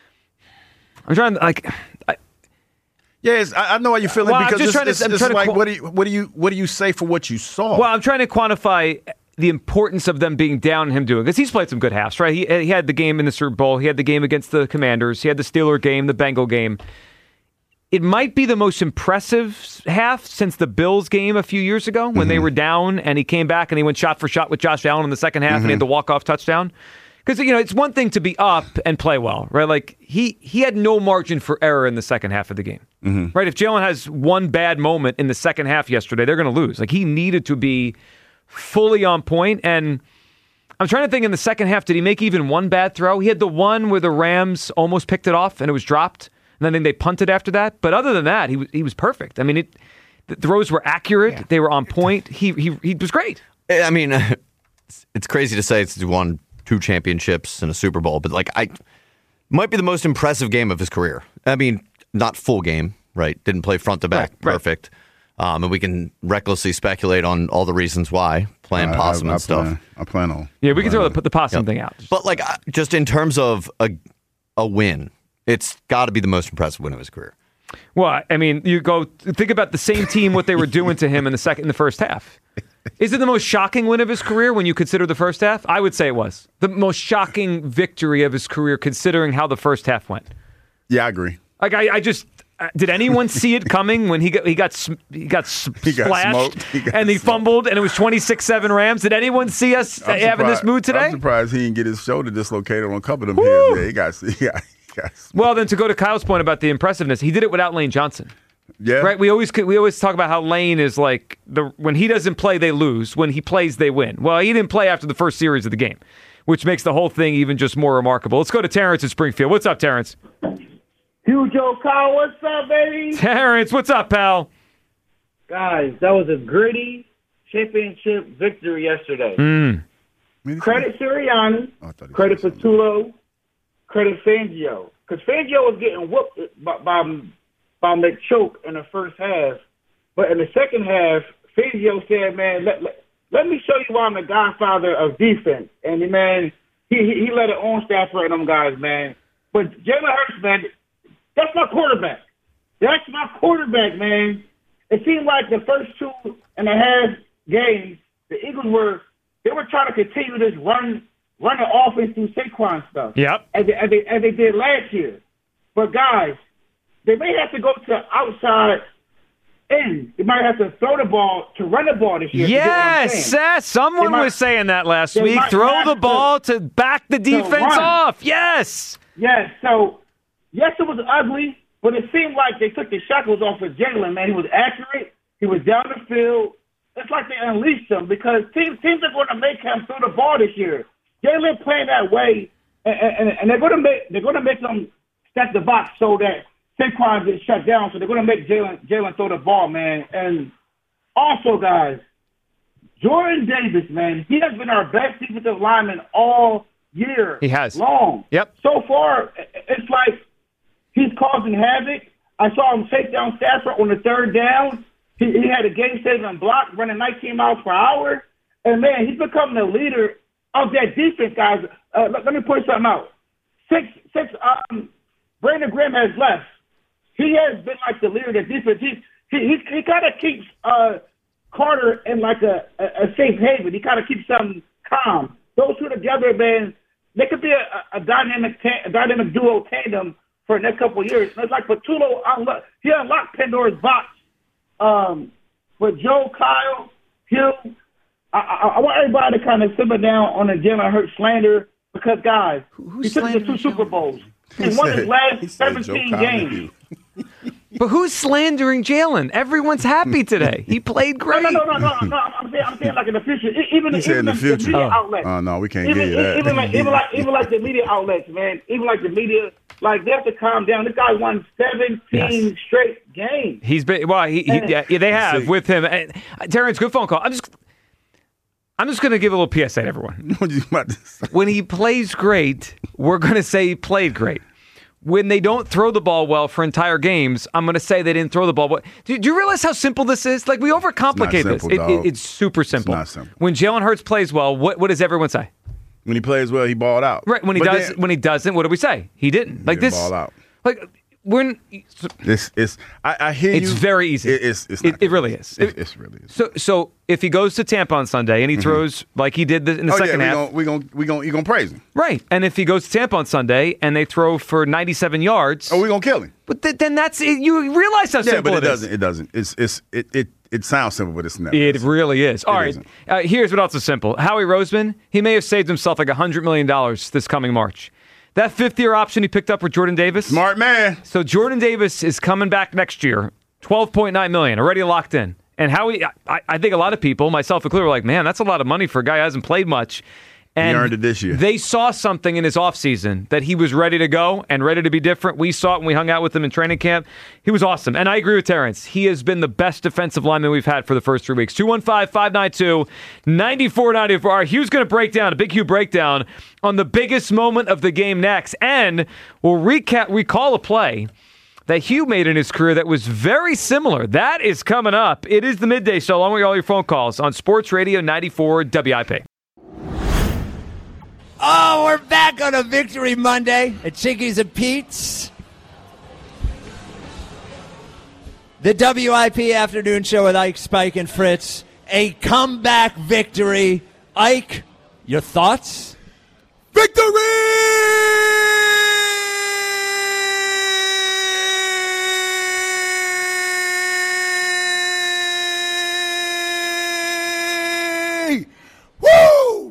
G: I'm trying to, like... I,
B: yes, I, I know how you're feeling
G: well,
B: because
G: I'm just
B: it's,
G: trying to,
B: it's,
G: I'm
B: it's
G: trying
B: like,
G: to,
B: what do you, what do you, what do you say for what you saw?
G: Well, I'm trying to quantify the importance of them being down and him doing, because he's played some good halves, right? He, he had the game in the Super Bowl. He had the game against the Commanders. He had the Steeler game, the Bengal game. It might be the most impressive half since the Bills game a few years ago when mm-hmm. they were down and he came back and he went shot for shot with Josh Allen in the second half mm-hmm. and he had the walk-off touchdown. Because, you know, it's one thing to be up and play well, right? Like, he he had no margin for error in the second half of the game, mm-hmm. right? If Jalen has one bad moment in the second half yesterday, they're going to lose. Like, he needed to be fully on point. And I'm trying to think in the second half, did he make even one bad throw? He had the one where the Rams almost picked it off and it was dropped. And then I think they punted after that. But other than that, he was he was perfect. I mean, it, the throws were accurate. Yeah. They were on point. He he he was great.
J: I mean, it's, it's crazy to say it's won two championships and a Super Bowl, but like I might be the most impressive game of his career. I mean, not full game, right? Didn't play front to back,
G: right,
J: perfect. Right. Um, and we can recklessly speculate on all the reasons why, playing uh, possum
B: I, I
J: and stuff.
B: Plan, I plan on.
G: Yeah, we can throw the, the possum yep. thing out.
J: But like, just in terms of a a win. It's got to be the most impressive win of his career.
G: Well, I mean, you go think about the same team, what they were doing to him in the second, in the first half. Is it the most shocking win of his career when you consider the first half? I would say it was the most shocking victory of his career, considering how the first half went.
B: Yeah, I agree.
G: Like I, I just did anyone see it coming when he got he got he got
B: he
G: splashed
B: got he got
G: and he
B: smoked.
G: fumbled and it was twenty-six seven Rams? Did anyone see us
B: I'm
G: having this mood today?
B: I'm surprised he didn't get his shoulder dislocated on a couple of them here. Yeah, he got he got.
G: Well, then to go to Kyle's point about the impressiveness, he did it without Lane Johnson.
B: Yeah.
G: Right? We always we always talk about how Lane is like, the when he doesn't play, they lose. When he plays, they win. Well, he didn't play after the first series of the game, which makes the whole thing even just more remarkable. Let's go to Terrence in Springfield. What's up, Terrence?
L: Hugh Joe Kyle, what's up, baby?
G: Terrence, what's up, pal?
L: Guys, that was a gritty championship victory yesterday.
G: Mm.
L: Credit Sirianni, oh, credit Patullo, credit Fangio. Because Fangio was getting whooped by, by, by McChoke in the first half. But in the second half, Fangio said, man, let, let, let me show you why I'm the godfather of defense. And, man, he, he, he let it on staff for them guys, man. But Jalen Hurts, man, that's my quarterback. That's my quarterback, man. It seemed like the first two and a half games, the Eagles were they were trying to continue this run run the offense through Saquon stuff.
G: Yep.
L: As they, as they as they did last year. But guys, they may have to go to the outside end. They might have to throw the ball to run the ball this year.
G: Yes, yes. Someone
L: might,
G: was saying that last week. Throw the ball to, to back the defense off. Yes.
L: Yes. So yes, it was ugly. But it seemed like they took the shackles off of Jalen, man. He was accurate. He was down the field. It's like they unleashed him because teams teams are going to make him throw the ball this year. Jalen playing that way, and, and, and they're going to make they're going to make him step the box so that Saquon gets shut down, so they're going to make Jalen Jalen throw the ball, man. And also, guys, Jordan Davis, man, he has been our best defensive lineman all year.
G: He has.
L: Long.
G: Yep.
L: So far, it's like he's causing havoc. I saw him take down Stafford on the third down. He, he had a game-saving block running nineteen miles per hour. And, man, he's becoming the leader of that defense, guys. Uh, let, let me point something out. Six, six, um, Brandon Graham has left. He has been like the leader of the defense. He, he, he, he kind of keeps uh, Carter in like a, a, a safe haven. He kind of keeps them calm. Those two together, man, they could be a, a dynamic ta- a dynamic duo tandem for the next couple of years. It's like Patullo, unlo- he unlocked Pandora's box. Um, but Joe, Kyle, Hill, I, I, I want everybody to kind of simmer down on the Jalen Hurts slander because, guys, Who, he took us to two Super Bowls. He won his last seventeen games.
G: But who's slandering Jalen? Everyone's happy today. He played great.
L: No, no, no, no, no. no I'm saying, I'm saying like in the future. Even,
B: He
L: even
B: said in the
L: the
B: future.
L: media
B: Oh.
L: outlets.
B: Oh, no, we can't
L: even,
B: give you that.
L: Even like, even like, even like the media outlets, man. Even like the media, like they have to calm down. This guy won seventeen
G: Yes.
L: straight games.
G: He's been well. He, he yeah, yeah, they have with him. And, uh, Terrence, good phone call. I'm just, I'm just going to give a little P S A to everyone.
B: What you about to say?
G: When he plays great, we're going to say he played great. When they don't throw the ball well for entire games, I'm going to say they didn't throw the ball well. Do, do you realize how simple this is? Like, we overcomplicate
B: It's not simple,
G: this. It,
B: dog.
G: it, it's super simple.
B: not simple.
G: When Jalen Hurts plays well, what, what does everyone say?
B: When he plays well, he balled out.
G: Right. When he
B: But
G: does,
B: then-
G: when he doesn't, what do we say? He didn't. Like
B: didn't
G: this.
B: ball out.
G: Like when.
B: This is. I, I hear
G: It's
B: you.
G: very easy.
B: It, it's. It's
G: It,
B: not
G: it really is.
B: It, it's really is.
G: So, so if he goes to Tampa on Sunday and he throws like he did the, in the
B: oh
G: second
B: yeah,
G: half,
B: we gonna we gonna you gonna praise him.
G: right? And if he goes to Tampa on Sunday and they throw for ninety-seven yards,
B: Oh, we gonna kill him.
G: but th- then that's it. You realize how
B: Yeah,
G: simple
B: but it,
G: it is.
B: doesn't. It doesn't. It's it's it it, it sounds simple, but it's not.
G: It really is. All
B: It
G: right.
B: isn't.
G: Uh, here's what else is simple. Howie Roseman, he may have saved himself like one hundred million dollars this coming March. That fifth-year option he picked up for Jordan Davis.
B: Smart man.
G: So Jordan Davis is coming back next year, twelve point nine million dollars, already locked in. And Howie, I, I think a lot of people, myself included, were like, man, that's a lot of money for a guy who hasn't played much. And
B: earned it this year.
G: They saw something in his offseason that he was ready to go and ready to be different. We saw it when we hung out with him in training camp. He was awesome. And I agree with Terrence. He has been the best defensive lineman we've had for the first three weeks. two one five, five nine two, nine four nine four. All right, Hugh's going to break down, a big Hugh breakdown on the biggest moment of the game next. And we'll recap, recall a play that Hugh made in his career that was very similar. That is coming up. It is the Midday Show, along with all your phone calls on Sports Radio ninety-four W I P.
M: Oh, we're back on a Victory Monday at Chickies and Pete's. The W I P Afternoon Show with Ike, Spike, and Fritz. A comeback victory. Ike, your thoughts?
N: Victory! Woo!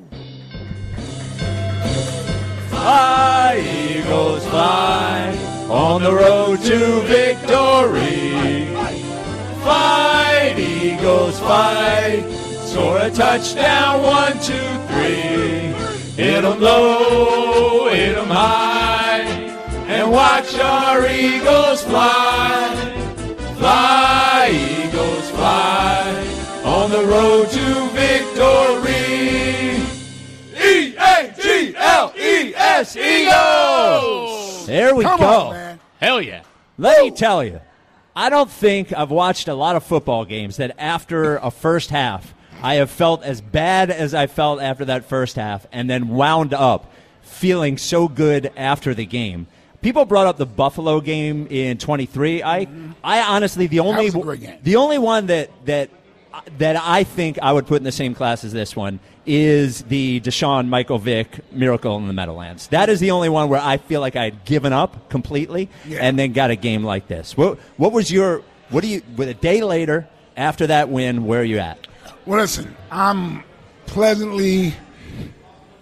M: Fly, Eagles, fly on the road to victory. Fight, Eagles, fight. Score a touchdown, one, two, three. Hit 'em low, hit 'em high, and watch our Eagles fly. Fly, Eagles, fly on the road to victory. E A G L E S, Eagles! There we
N: Come
M: go.
N: on, man.
M: Hell yeah. Let me tell you, I don't think I've watched a lot of football games that after a first half, I have felt as bad as I felt after that first half and then wound up feeling so good after the game. People brought up the Buffalo game in twenty-three. I, I honestly, the only,
N: was a great game.
M: the only one that, that, that I think I would put in the same class as this one is the Deshaun Michael Vick Miracle in the Meadowlands. That is the only one where I feel like I'd given up completely
N: Yeah.
M: and then got a game like this. What, what was your, what do you, with a day later after that win, where are you at?
N: Well, listen, I'm pleasantly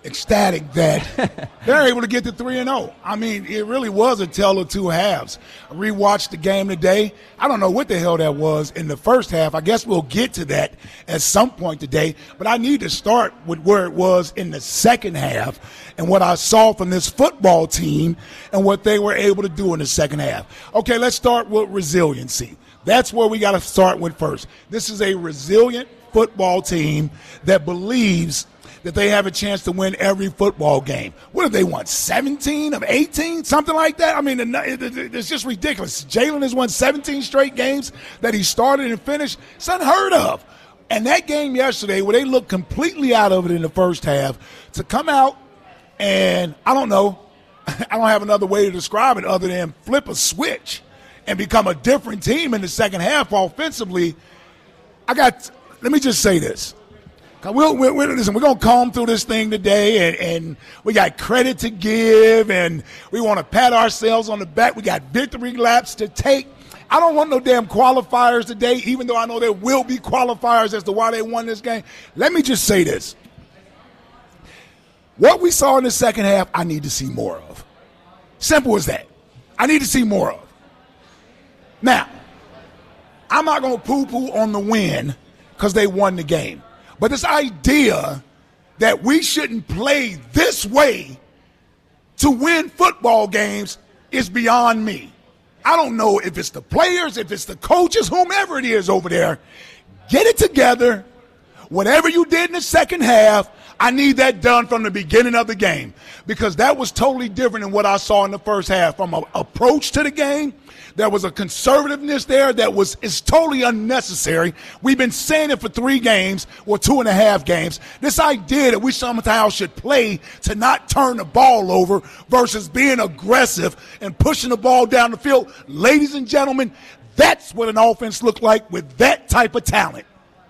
N: ecstatic that they're able to get to three and oh. I mean, it really was a tale of two halves. I rewatched the game today. I don't know what the hell that was in the first half. I guess we'll get to that at some point today. But I need to start with where it was in the second half and what I saw from this football team and what they were able to do in the second half. Okay, let's start with resiliency. That's where we got to start with first. This is a resilient football team that believes that they have a chance to win every football game. What have they won, seventeen of eighteen, something like that? I mean, it's just ridiculous. Jalen has won seventeen straight games that he started and finished. It's unheard of. And that game yesterday, where they looked completely out of it in the first half, to come out and, I don't know, I don't have another way to describe it other than flip a switch and become a different team in the second half offensively. I got, let me just say this. We'll, we'll, we'll, listen, we're going to comb through this thing today, and, and we got credit to give, and we want to pat ourselves on the back. We got victory laps to take. I don't want no damn qualifiers today, even though I know there will be qualifiers as to why they won this game. Let me just say this. What we saw in the second half, I need to see more of. Simple as that. I need to see more of. Now, I'm not going to poo-poo on the win because they won the game. But this idea that we shouldn't play this way to win football games is beyond me. I don't know if it's the players, if it's the coaches, whomever it is over there. Get it together. Whatever you did in the second half, I need that done from the beginning of the game, because that was totally different than what I saw in the first half. From an approach to the game, there was a conservativeness there that was is totally unnecessary. We've been saying it for three games or two and a half games. This idea that we somehow should play to not turn the ball over versus being aggressive and pushing the ball down the field. Ladies and gentlemen, that's what an offense looked like with that type of talent.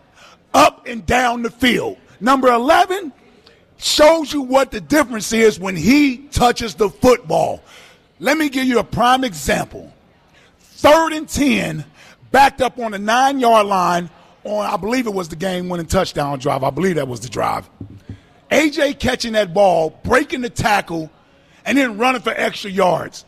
N: Up and down the field. Number eleven shows you what the difference is when he touches the football. Let me give you a prime example. Third and ten, backed up on the nine-yard line on, I believe it was the game-winning touchdown drive. I believe that was the drive. A J catching that ball, breaking the tackle, and then running for extra yards.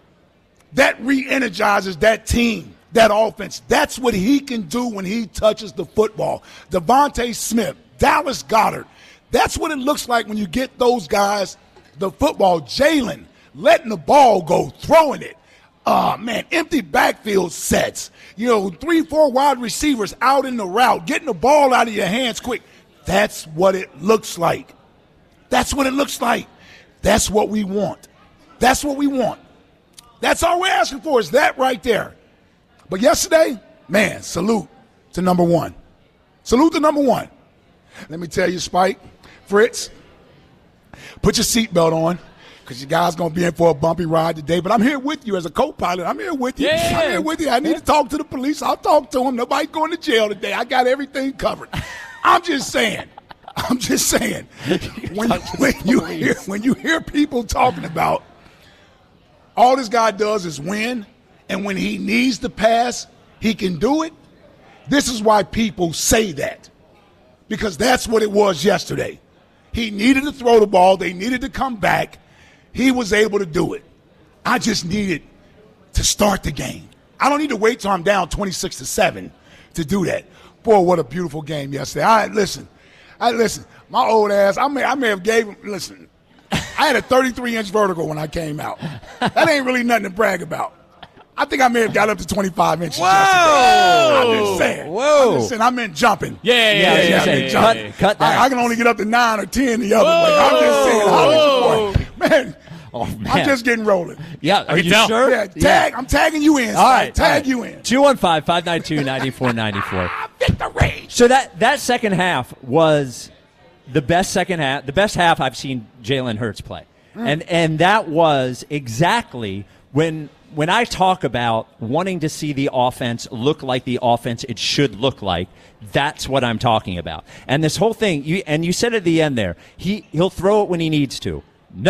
N: That re-energizes that team, that offense. That's what he can do when he touches the football. Devontae Smith, Dallas Goedert. That's what it looks like when you get those guys the football. Jalen letting the ball go, throwing it. Uh, man, empty backfield sets. You know, three, four wide receivers out in the route, getting the ball out of your hands quick. That's what it looks like. That's what it looks like. That's what we want. That's what we want. That's all we're asking for is that right there. But yesterday, man, salute to number one. Salute to number one. Let me tell you, Spike, Fritz, put your seatbelt on, because you guys going to be in for a bumpy ride today. But I'm here with you as a co-pilot. I'm here with you.
O: Yeah.
N: I'm here with you. I need to talk to the police. I'll talk to them. Nobody's going to jail today. I got everything covered. I'm just saying. I'm just saying. When you, when you hear when you hear people talking about all this guy does is win, and when he needs to pass, he can do it, this is why people say that. Because that's what it was yesterday. He needed to throw the ball. They needed to come back. He was able to do it. I just needed to start the game. I don't need to wait till I'm down twenty-six to seven to do that. Boy, what a beautiful game yesterday. I listen. I listen. My old ass, I may I may have gave him listen. I had a thirty-three inch vertical when I came out. That ain't really nothing to brag about. I think I may have got up to twenty-five inches.
O: Whoa!
N: Yesterday. I'm just saying.
O: Whoa!
N: I'm just saying. I meant jumping.
O: Yeah, yeah, yeah. yeah, yeah, yeah,
N: cut,
O: yeah. cut that.
N: I, I can only get up to nine or ten the other
O: Whoa!
N: way. I'm just saying. Whoa! Boy, man.
M: Oh, man.
N: I'm just getting rolling.
M: Yeah, are you
N: tell.
M: sure?
N: Yeah, tag. Yeah. I'm tagging you in.
M: All right,
N: tag
M: all right.
N: you in.
M: two one five, five nine two, nine four nine four.
N: Victory.
M: So that that second half was the best second half, the best half I've seen Jalen Hurts play, mm. and and that was exactly when when I talk about wanting to see the offense look like the offense it should look like. That's what I'm talking about. And this whole thing, you and you said at the end there, he he'll throw it when he needs to. No.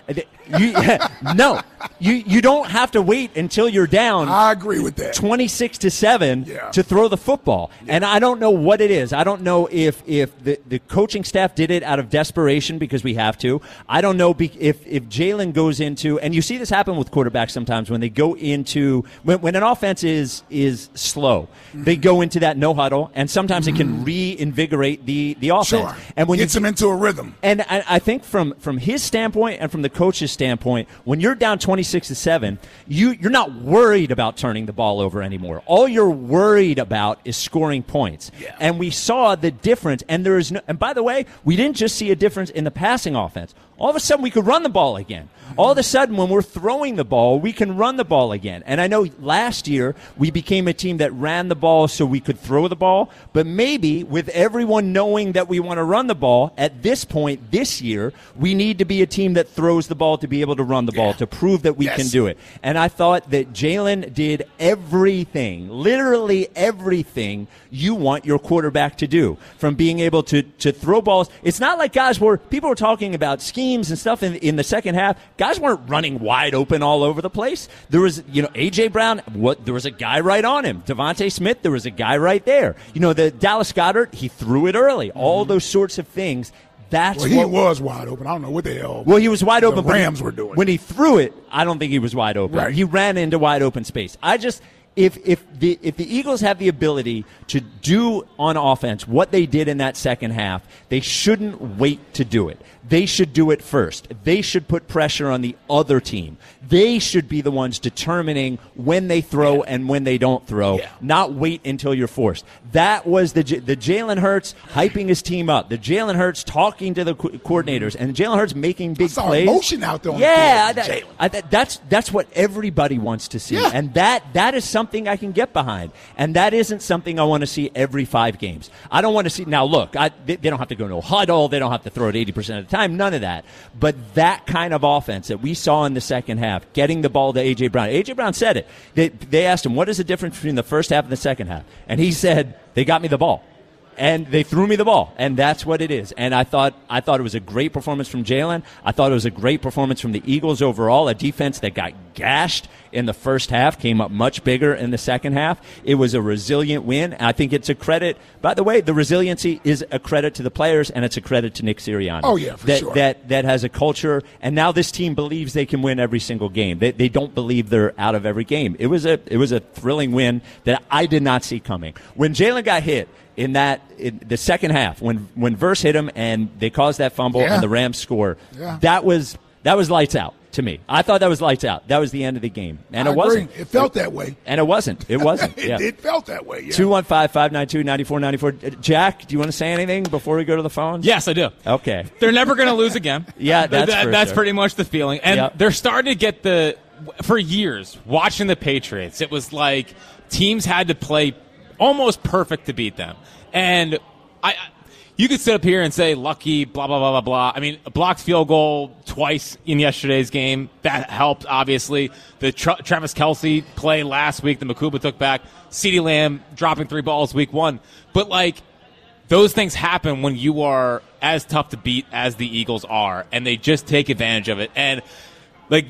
M: You, no, you you don't have to wait until you're down.
N: I agree with that.
M: twenty-six to seven
N: Yeah.
M: to throw the football, yeah. and I don't know what it is. I don't know if if the, the coaching staff did it out of desperation because we have to. I don't know be, if if Jalen goes into, and you see this happen with quarterbacks sometimes when they go into when, when an offense is is slow, mm-hmm. they go into that no huddle, and sometimes mm-hmm. it can reinvigorate the the offense.
N: Sure.
M: And when
N: gets
M: you,
N: them into a rhythm.
M: And I, I think from from his standpoint and from the coach's standpoint, when you're down twenty-six to seven, you you're not worried about turning the ball over anymore. All you're worried about is scoring points. Yeah. And we saw the difference. And there is no. And by the way, we didn't just see a difference in the passing offense. All of a sudden, we could run the ball again. All of a sudden, when we're throwing the ball, we can run the ball again. And I know last year we became a team that ran the ball so we could throw the ball. But maybe with everyone knowing that we want to run the ball, at this point this year, we need to be a team that throws the ball to be able to run the ball, yeah. to prove that we yes. can do it. And I thought that Jalen did everything, literally everything you want your quarterback to do, from being able to, to throw balls. It's not like guys were, people were talking about schemes and stuff in, in the second half. Guys weren't running wide open all over the place. There was, you know, A J. Brown, what, there was a guy right on him. Devontae Smith, there was a guy right there. You know, the Dallas Goedert, he threw it early. Mm-hmm. All those sorts of things. That's
N: well, he
M: what,
N: was wide open. I don't know what the hell.
M: Well, he was wide
N: the
M: open.
N: Rams
M: he,
N: were doing.
M: When he threw it, I don't think he was wide open.
N: Right.
M: He ran into wide open space. I just, if if the if the Eagles have the ability to do on offense what they did in that second half, they shouldn't wait to do it. They should do it first. They should put pressure on the other team. They should be the ones determining when they throw yeah. and when they don't throw, yeah. not wait until you're forced. That was the the Jalen Hurts hyping his team up. The Jalen Hurts talking to the co- coordinators, and Jalen Hurts making big
N: I saw
M: plays.
N: Emotion out there. On
M: yeah,
N: the
M: that, I, that, that's that's what everybody wants to see,
N: yeah.
M: and that that is something I can get behind, and that isn't something I want to see every five games. I don't want to see now. Look, I, they, they don't have to go no huddle. They don't have to throw it eighty percent of the time. None of that. But that kind of offense that we saw in the second half, getting the ball to A J. Brown. A J. Brown said it. They, they asked him, what is the difference between the first half and the second half? And he said, they got me the ball. And they threw me the ball, and that's what it is. And I thought I thought it was a great performance from Jalen. I thought it was a great performance from the Eagles overall, a defense that got gashed in the first half, came up much bigger in the second half. It was a resilient win. I think it's a credit. By the way, the resiliency is a credit to the players, and it's a credit to Nick Sirianni.
N: Oh, yeah, for
M: that,
N: sure.
M: That, that has a culture, and now this team believes they can win every single game. They, they don't believe they're out of every game. It was a it was a thrilling win that I did not see coming. When Jalen got hit, in that in the second half, when when Verse hit him and they caused that fumble
N: yeah.
M: and the Rams score,
N: yeah.
M: that was that was lights out to me. I thought that was lights out. That was the end of the game, and
N: I
M: it wasn't.
N: Agree. It felt that way,
M: and it wasn't. It wasn't.
N: it,
M: yeah.
N: it felt that way.
M: Two one five five nine two ninety four ninety four. Jack, do you want to say anything before we go to the phones?
O: Yes, I do.
M: Okay.
O: They're never going to lose again.
M: yeah, that's
O: that,
M: for
O: that's
M: sure.
O: pretty much the feeling, and
M: yep.
O: they're starting to get the. For years, watching the Patriots, it was like teams had to play almost perfect to beat them. And I, you could sit up here and say lucky, blah, blah, blah, blah, blah. I mean, a blocked field goal twice in yesterday's game. That helped, obviously. The Tra- Travis Kelce play last week, the Makuba took back. CeeDee Lamb dropping three balls week one. But, like, those things happen when you are as tough to beat as the Eagles are, and they just take advantage of it. And, like,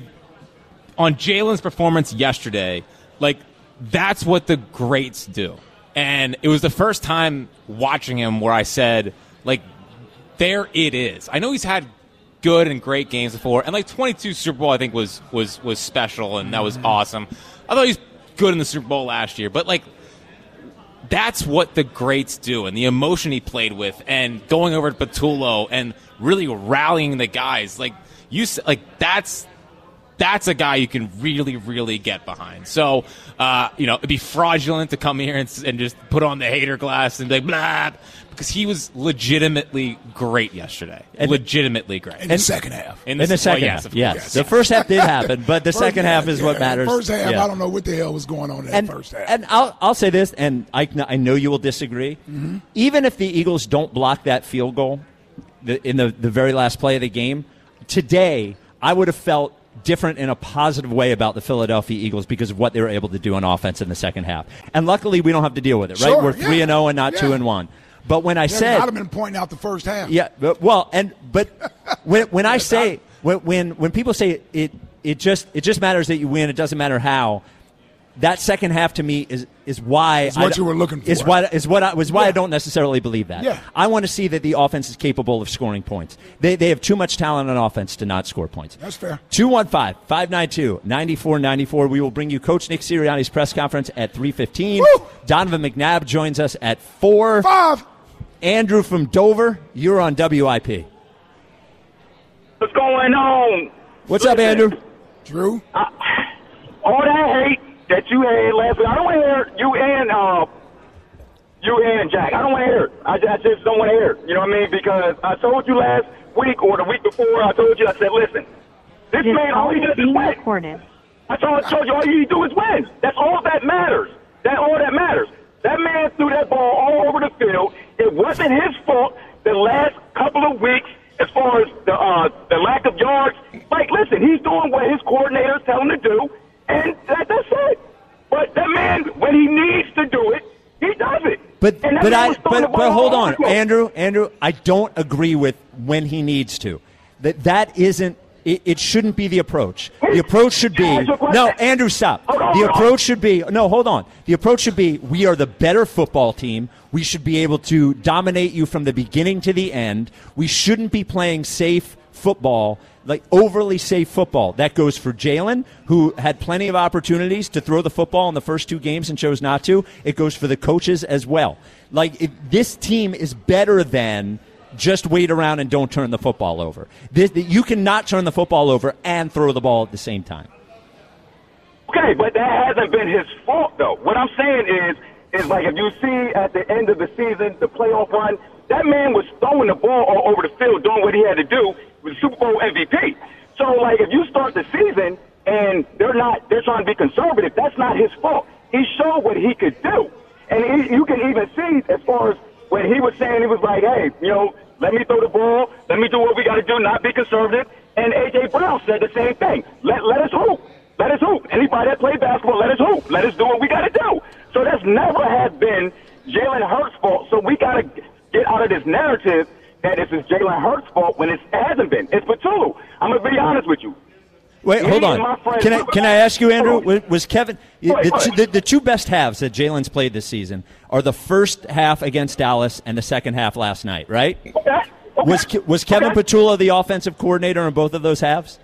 O: on Jalen's performance yesterday, like, that's what the greats do. And it was the first time watching him where I said, like, there it is. I know he's had good and great games before, and like twenty-two Super Bowl I think was was was special, and that was awesome. I thought he was good in the Super Bowl last year, but like that's what the greats do, and the emotion he played with, and going over to Patullo and really rallying the guys, like you like that's. That's a guy you can really, really get behind. So, uh, you know, it'd be fraudulent to come here and, and just put on the hater glass and be like, blah, because he was legitimately great yesterday. And legitimately great.
N: In the second half.
M: In the, in the second
O: well,
M: half,
O: yes.
M: yes.
N: yes.
M: The first half did happen, but the
N: first
M: second half, half is
N: yeah.
M: what matters.
N: First half,
M: yeah.
N: I don't know what the hell was going on in that
M: and,
N: first half.
M: And I'll, I'll say this, and I, I know you will disagree.
N: Mm-hmm.
M: Even if the Eagles don't block that field goal the, in the, the very last play of the game, today I would have felt different in a positive way about the Philadelphia Eagles because of what they were able to do on offense in the second half. And luckily, we don't have to deal with it, right?
N: Sure,
M: we're three and zero and not
N: yeah.
M: two and one. But when I
N: yeah,
M: said,
N: I'd have been pointing out the first half.
M: Yeah, well, and but when when I say when when, when people say it, it just it just matters that you win, it doesn't matter how. That second half to me is is why
N: It's what
M: I,
N: you were looking for.
M: Is what is what I, was why
N: Yeah.
M: I don't necessarily believe that.
N: Yeah.
M: I want to see that the offense is capable of scoring points. They they have too much talent on offense to not score points.
N: That's fair.
M: two one five, five nine two, nine four nine four. We will bring you Coach Nick Sirianni's press conference at three fifteen. Donovan McNabb joins us at four.
N: Five.
M: Andrew from Dover, you're on W I P.
K: What's going on?
M: What's up, Andrew?
N: Drew?
K: Uh, all that hate that you had last week, I don't want to hear you and uh, you and Jack. I don't want to hear it. I, I just don't want to hear it. You know what I mean? Because I told you last week or the week before, I told you, I said, listen, this man, all he does is win. Recorded. I told, I told you, all you do is win. That's all that matters. That's all that matters. That man threw that ball all over the field. It wasn't his fault the last couple of weeks as far as the uh, the lack of yards. Like, listen, he's doing what his coordinators tell him to do, and that, that's it. But that man, when he needs to do it, he does it.
M: But
K: And that
M: but
K: man
M: I
K: was throwing the
M: but,
K: ball
M: but hold
K: all
M: on,
K: over the field.
M: Andrew. Andrew, I don't agree with when he needs to. That that isn't. It, it shouldn't be the approach. The approach should be no. Andrew, stop. The approach should be no. Hold on. The approach should be we are the better football team. We should be able to dominate you from the beginning to the end. We shouldn't be playing safe football, like overly safe football. That goes for Jalen, who had plenty of opportunities to throw the football in the first two games and chose not to. It goes for the coaches as well. Like if this team is better than just wait around and don't turn the football over. This, you cannot turn the football over and throw the ball at the same time.
K: Okay, but that hasn't been his fault, though. What I'm saying is, is like if you see at the end of the season, the playoff run, that man was throwing the ball all over the field, doing what he had to do with Super Bowl M V P. So, like, if you start the season and they're not, they're trying to be conservative, that's not his fault. He showed what he could do. And he, you can even see as far as when he was saying, he was like, hey, you know, let me throw the ball, let me do what we got to do, not be conservative. And A J. Brown said the same thing. Let, let us hoop. Let us hoop. Anybody that plays basketball, let us hoop. Let us do what we got to do. So that's never has been Jalen Hurts' fault. So we got to get out of this narrative that this is Jalen Hurts' fault when it hasn't been. It's Patulu. I'm going to be honest with you.
M: Wait,
K: Me
M: hold
K: and
M: on.
K: my friend-
M: Can I can I ask you, Andrew? Was, was Kevin
K: Go ahead,
M: the,
K: go
M: two,
K: ahead.
M: the, the two best halves that Jalen's played this season are the first half against Dallas and the second half last night, right?
K: Okay. Okay.
M: Was Ke- was Kevin
K: Okay.
M: Patullo the offensive coordinator in both of those halves?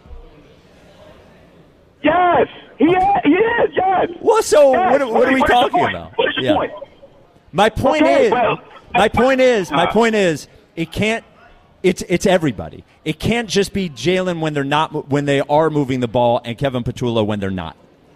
K: Yes. He, is, he is, yes.
M: Well, so
K: Yes.
M: what, what are we
K: What is your
M: talking
K: point?
M: about?
K: What is your
M: Yeah.
K: point?
M: My point
K: Okay,
M: is,
K: well,
M: my point is, my
K: uh,
M: point is, it can't. It's it's everybody. It can't just be Jalen when they're not when they are moving the ball and Kevin Patullo when they're not.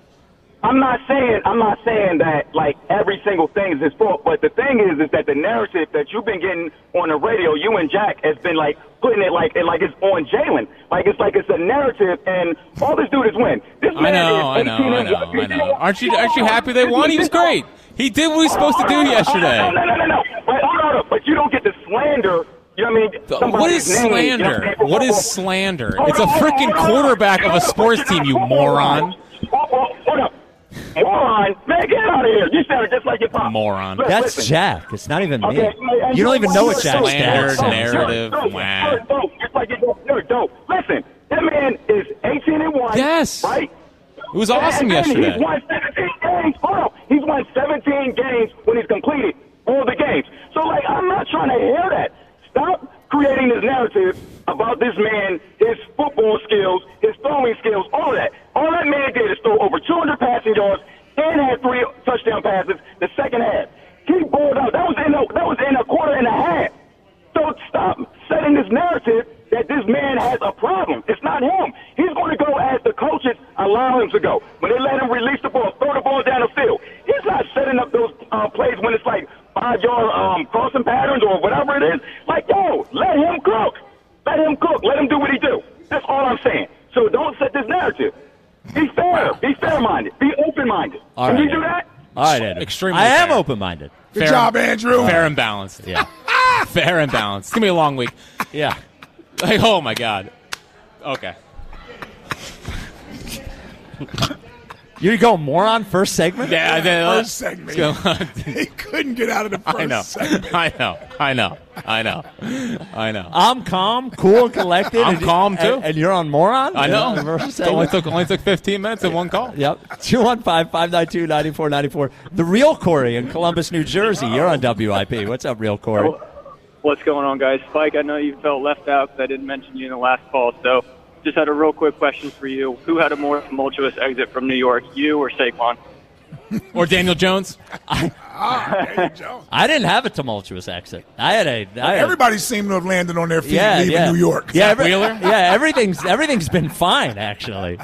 K: I'm not saying I'm not saying that like every single thing is his fault, but the thing is is that the narrative that you've been getting on the radio, you and Jack, has been like putting it like it like it's on Jalen, like it's like it's a narrative, and all this dude is win. This
O: I
K: man
O: know, I
K: is
O: know,
K: eighteen
O: I
K: and
O: know,
K: one.
O: I know. Aren't you aren't you happy they won? He was great. He did what he was supposed to do yesterday.
K: No, no, no, no, no. But hold on, but you don't get to slander. You know what I mean?
O: What
K: Somebody's
O: is
K: name, you know what
O: slander?
K: I mean?
O: What is slander?
K: Hold
O: It's a
K: on, hold on,
O: freaking
K: hold on.
O: quarterback of a
K: Hold on,
O: sports
K: hold on,
O: team, you
K: hold on.
O: moron.
K: Hold on, hold up. Moron. Man, get out of here. You sound just like your pop.
O: Moron.
K: Look,
M: That's
K: listen.
M: Jack. It's not even me.
K: Okay, and
M: You don't even know what Jack's
O: Slander,
M: stats are.
O: narrative.
K: You're,
O: Wow.
K: you're dope. It's like you're, you're dope. Listen, that man is eighteen and one.
O: Yes.
K: Right?
O: It was awesome
K: and, and
O: yesterday.
K: He's won seventeen games. Hold on. He's won seventeen games when he's completed all the games. So, like, I'm not trying to hear that. Stop creating this narrative about this man, his football skills, his throwing skills, all of that. All that man did is throw over two hundred passing yards and had three touchdown passes the second half. He balled out. That was in a, that was in a quarter and a half. So stop setting this narrative that this man has a problem. It's not him. He's going to go as the coaches allow him to go. When they let him release the ball, throw the ball down the field, he's not setting up those uh, plays when it's like five-yard um, crossing patterns or whatever it is. Like, yo, let him cook. Let him cook. Let him do what he do. That's all I'm saying. So don't set this narrative. Be fair. Be fair-minded. Be open-minded.
M: All
K: Can
M: right.
K: you do that?
M: All right, Andrew.
O: Extremely
M: I am
O: fair.
M: open-minded.
N: Good
O: Fair-
N: job, Andrew.
O: Fair and balanced.
M: Yeah.
O: Fair and balanced. It's gonna be a long week.
M: Yeah.
O: Like, oh my god. Okay.
M: You go moron first segment?
O: Yeah, they,
N: First segment. He couldn't get out of the first
O: I know.
N: segment.
O: I know. I know. I know. I know.
M: I'm calm, cool, and collected.
O: I'm
M: and,
O: calm, too.
M: And, and you're on moron?
O: I know.
M: Yeah, first
O: It only
M: segment.
O: took only took fifteen minutes in one call.
M: Yep. two one five, five nine two, nine four nine four. The real Corey in Columbus, New Jersey. You're on W I P. What's up, real Corey?
P: What's going on, guys? Spike, I know you felt left out because I didn't mention you in the last call, so just had a real quick question for you. Who had a more tumultuous exit from New York, you or Saquon?
O: Or Daniel Jones?
M: I, I didn't have a tumultuous exit. I had a. I had,
N: Everybody seemed to have landed on their feet
M: yeah,
N: leaving
M: yeah.
N: New York.
M: Yeah, every, yeah, everything's everything's been fine actually.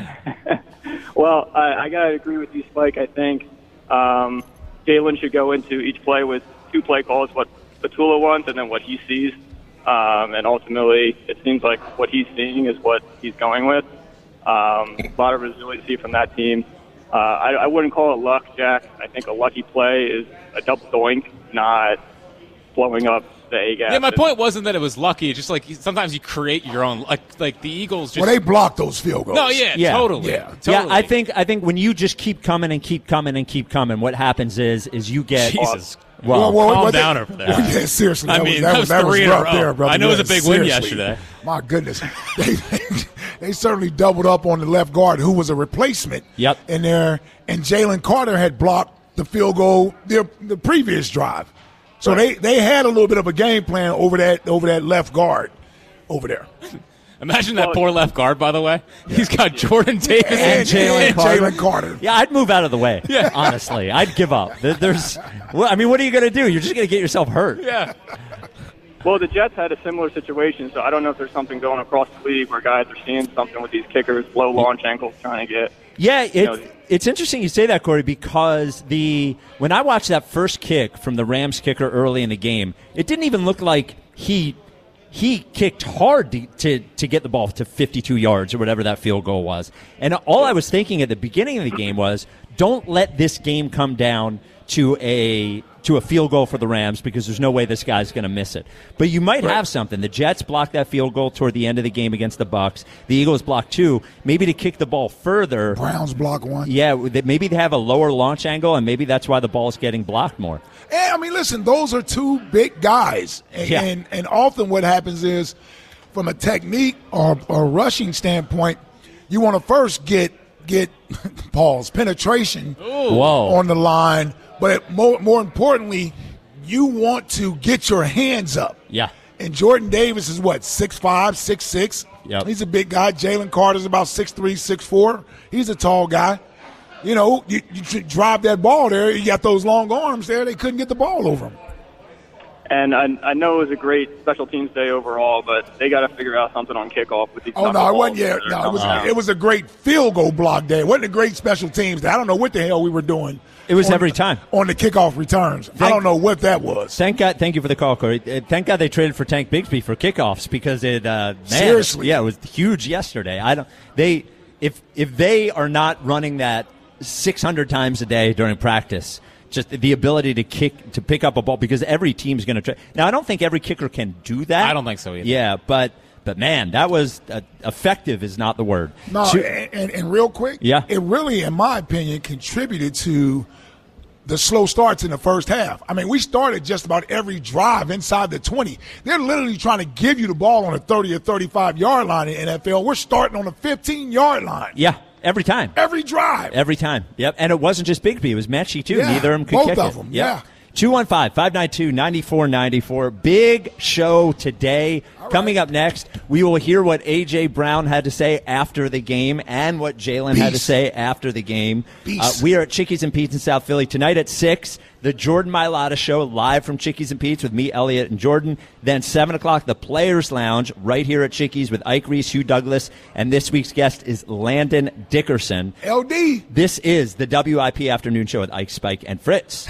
P: Well, I, I got to agree with you, Spike. I think um, Jalen should go into each play with two play calls, what Petula wants and then what he sees. Um, and ultimately, it seems like what he's seeing is what he's going with. Um, a lot of resiliency from that team. Uh, I, I wouldn't call it luck, Jack. I think a lucky play is a double doink, not blowing up the A-gap.
O: Yeah, my point wasn't that it was lucky. It's just like sometimes you create your own. Like like the Eagles just.
N: Well, they blocked those field goals.
O: No, yeah,
M: Yeah.
O: totally.
N: Yeah.
O: totally.
M: Yeah, I think I think when you just keep coming and keep coming and keep coming, what happens is is you get
O: Jesus.
M: Well,
N: Well, well,
O: calm
N: well,
O: down
N: they-
O: over there.
N: well, yeah, seriously.
O: I
N: That
O: mean,
N: was,
O: that
N: that
O: was
N: was, that was
O: three in a
N: rough
O: row.
N: there, brother.
O: I know it was a
N: Yeah,
O: big win
N: seriously.
O: yesterday.
N: My goodness. They, they certainly doubled up on the left guard, who was a replacement
M: Yep.
N: in there, and Jalen Carter had blocked the field goal the, the previous drive. So they, they had a little bit of a game plan over that over that left guard over there.
O: Imagine that poor left guard, by the way. He's got Jordan Davis
M: and Jalen
N: and
M: Carter.
N: Jalen Carter.
M: Yeah, I'd move out of the way.
O: Yeah.
M: Honestly, I'd give up. There- There's, well, I mean, what are you going to do? You're just going to get yourself hurt.
O: Yeah.
P: Well, the Jets had a similar situation, so I don't know if there's something going across the league where guys are seeing something with these kickers, low launch angles, trying to get.
M: Yeah,
P: you
M: it,
P: know,
M: it's interesting you say that, Corey, because the when I watched that first kick from the Rams kicker early in the game, it didn't even look like he he kicked hard to, to, to get the ball to fifty-two yards or whatever that field goal was. And all I was thinking at the beginning of the game was, don't let this game come down to a to a field goal for the Rams because there's no way this guy's going to miss it. But you might have something. The Jets blocked that field goal toward the end of the game against the Bucs. The Eagles blocked two. Maybe to kick the ball further.
N: Browns block one.
M: Yeah, they- maybe they have a lower launch angle, and maybe that's why the ball is getting blocked more.
N: And, I mean, listen, those are two big guys. And,
M: Yeah.
N: and, and often what happens is, from a technique or, or rushing standpoint, you want to first get, get Paul's penetration
M: Whoa.
N: on the line. But more, more importantly, you want to get your hands up.
M: Yeah.
N: And Jordan Davis is what, six five, six six?
M: Yep.
N: He's a big guy. Jalen Carter's about six three, six four. He's a tall guy. You know, you, you should drive that ball there. You got those long arms there. They couldn't get the ball over him.
P: And I, I know it was a great special teams day overall, but they got to figure out something on kickoff with these.
N: Oh, no, it wasn't.
P: knuckleballs
N: Yeah,
P: that are
N: no, it
P: coming
N: was,
P: out.
N: it was a great field goal block day. It wasn't a great special teams day. I don't know what the hell we were doing.
M: It was
N: on-
M: every time.
N: On the kickoff returns. I
M: Thank-
N: don't know what that was.
M: Thank God. Thank you for the call, Corey. Uh, Thank God they traded for Tank Bigsby for kickoffs because it. Uh, man,
N: Seriously.
M: yeah, it was huge yesterday. I don't. They if if they are not running that six hundred times a day during practice, just the ability to kick to pick up a ball because every team's going to try. Now, I don't think every kicker can do that.
O: I don't think so either.
M: Yeah, but but man, that was uh, effective is not the word.
N: No,
M: So-
N: and, and, and real quick,
M: Yeah.
N: it really, in my opinion, contributed to the slow starts in the first half. I mean, we started just about every drive inside the twenty. They're literally trying to give you the ball on a thirty or thirty-five yard line in the N F L. We're starting on a fifteen yard line.
M: yeah, every time.
N: Every drive.
M: Every time. Yep. And it wasn't just Bigby. It was Mechie, too.
N: Yeah,
M: Neither of them could
N: both
M: kick
N: of
M: it.
N: them,
M: Yep.
N: yeah.
M: two one five, five nine two, nine four nine four. Big show today. Coming up next, we will hear what A J. Brown had to say after the game and what Jalen had to
N: Beast.
M: say after the game.
N: Beast.
M: Uh, we are at Chickies and Pete's in South Philly tonight at six. The Jordan Mailata Show live from Chickies and Pete's with me, Elliot, and Jordan. Then seven o'clock, the Players Lounge right here at Chickies with Ike Reese, Hugh Douglas, and this week's guest is Landon Dickerson.
N: L D.
M: This is the W I P Afternoon Show with Ike, Spike, and Fritz.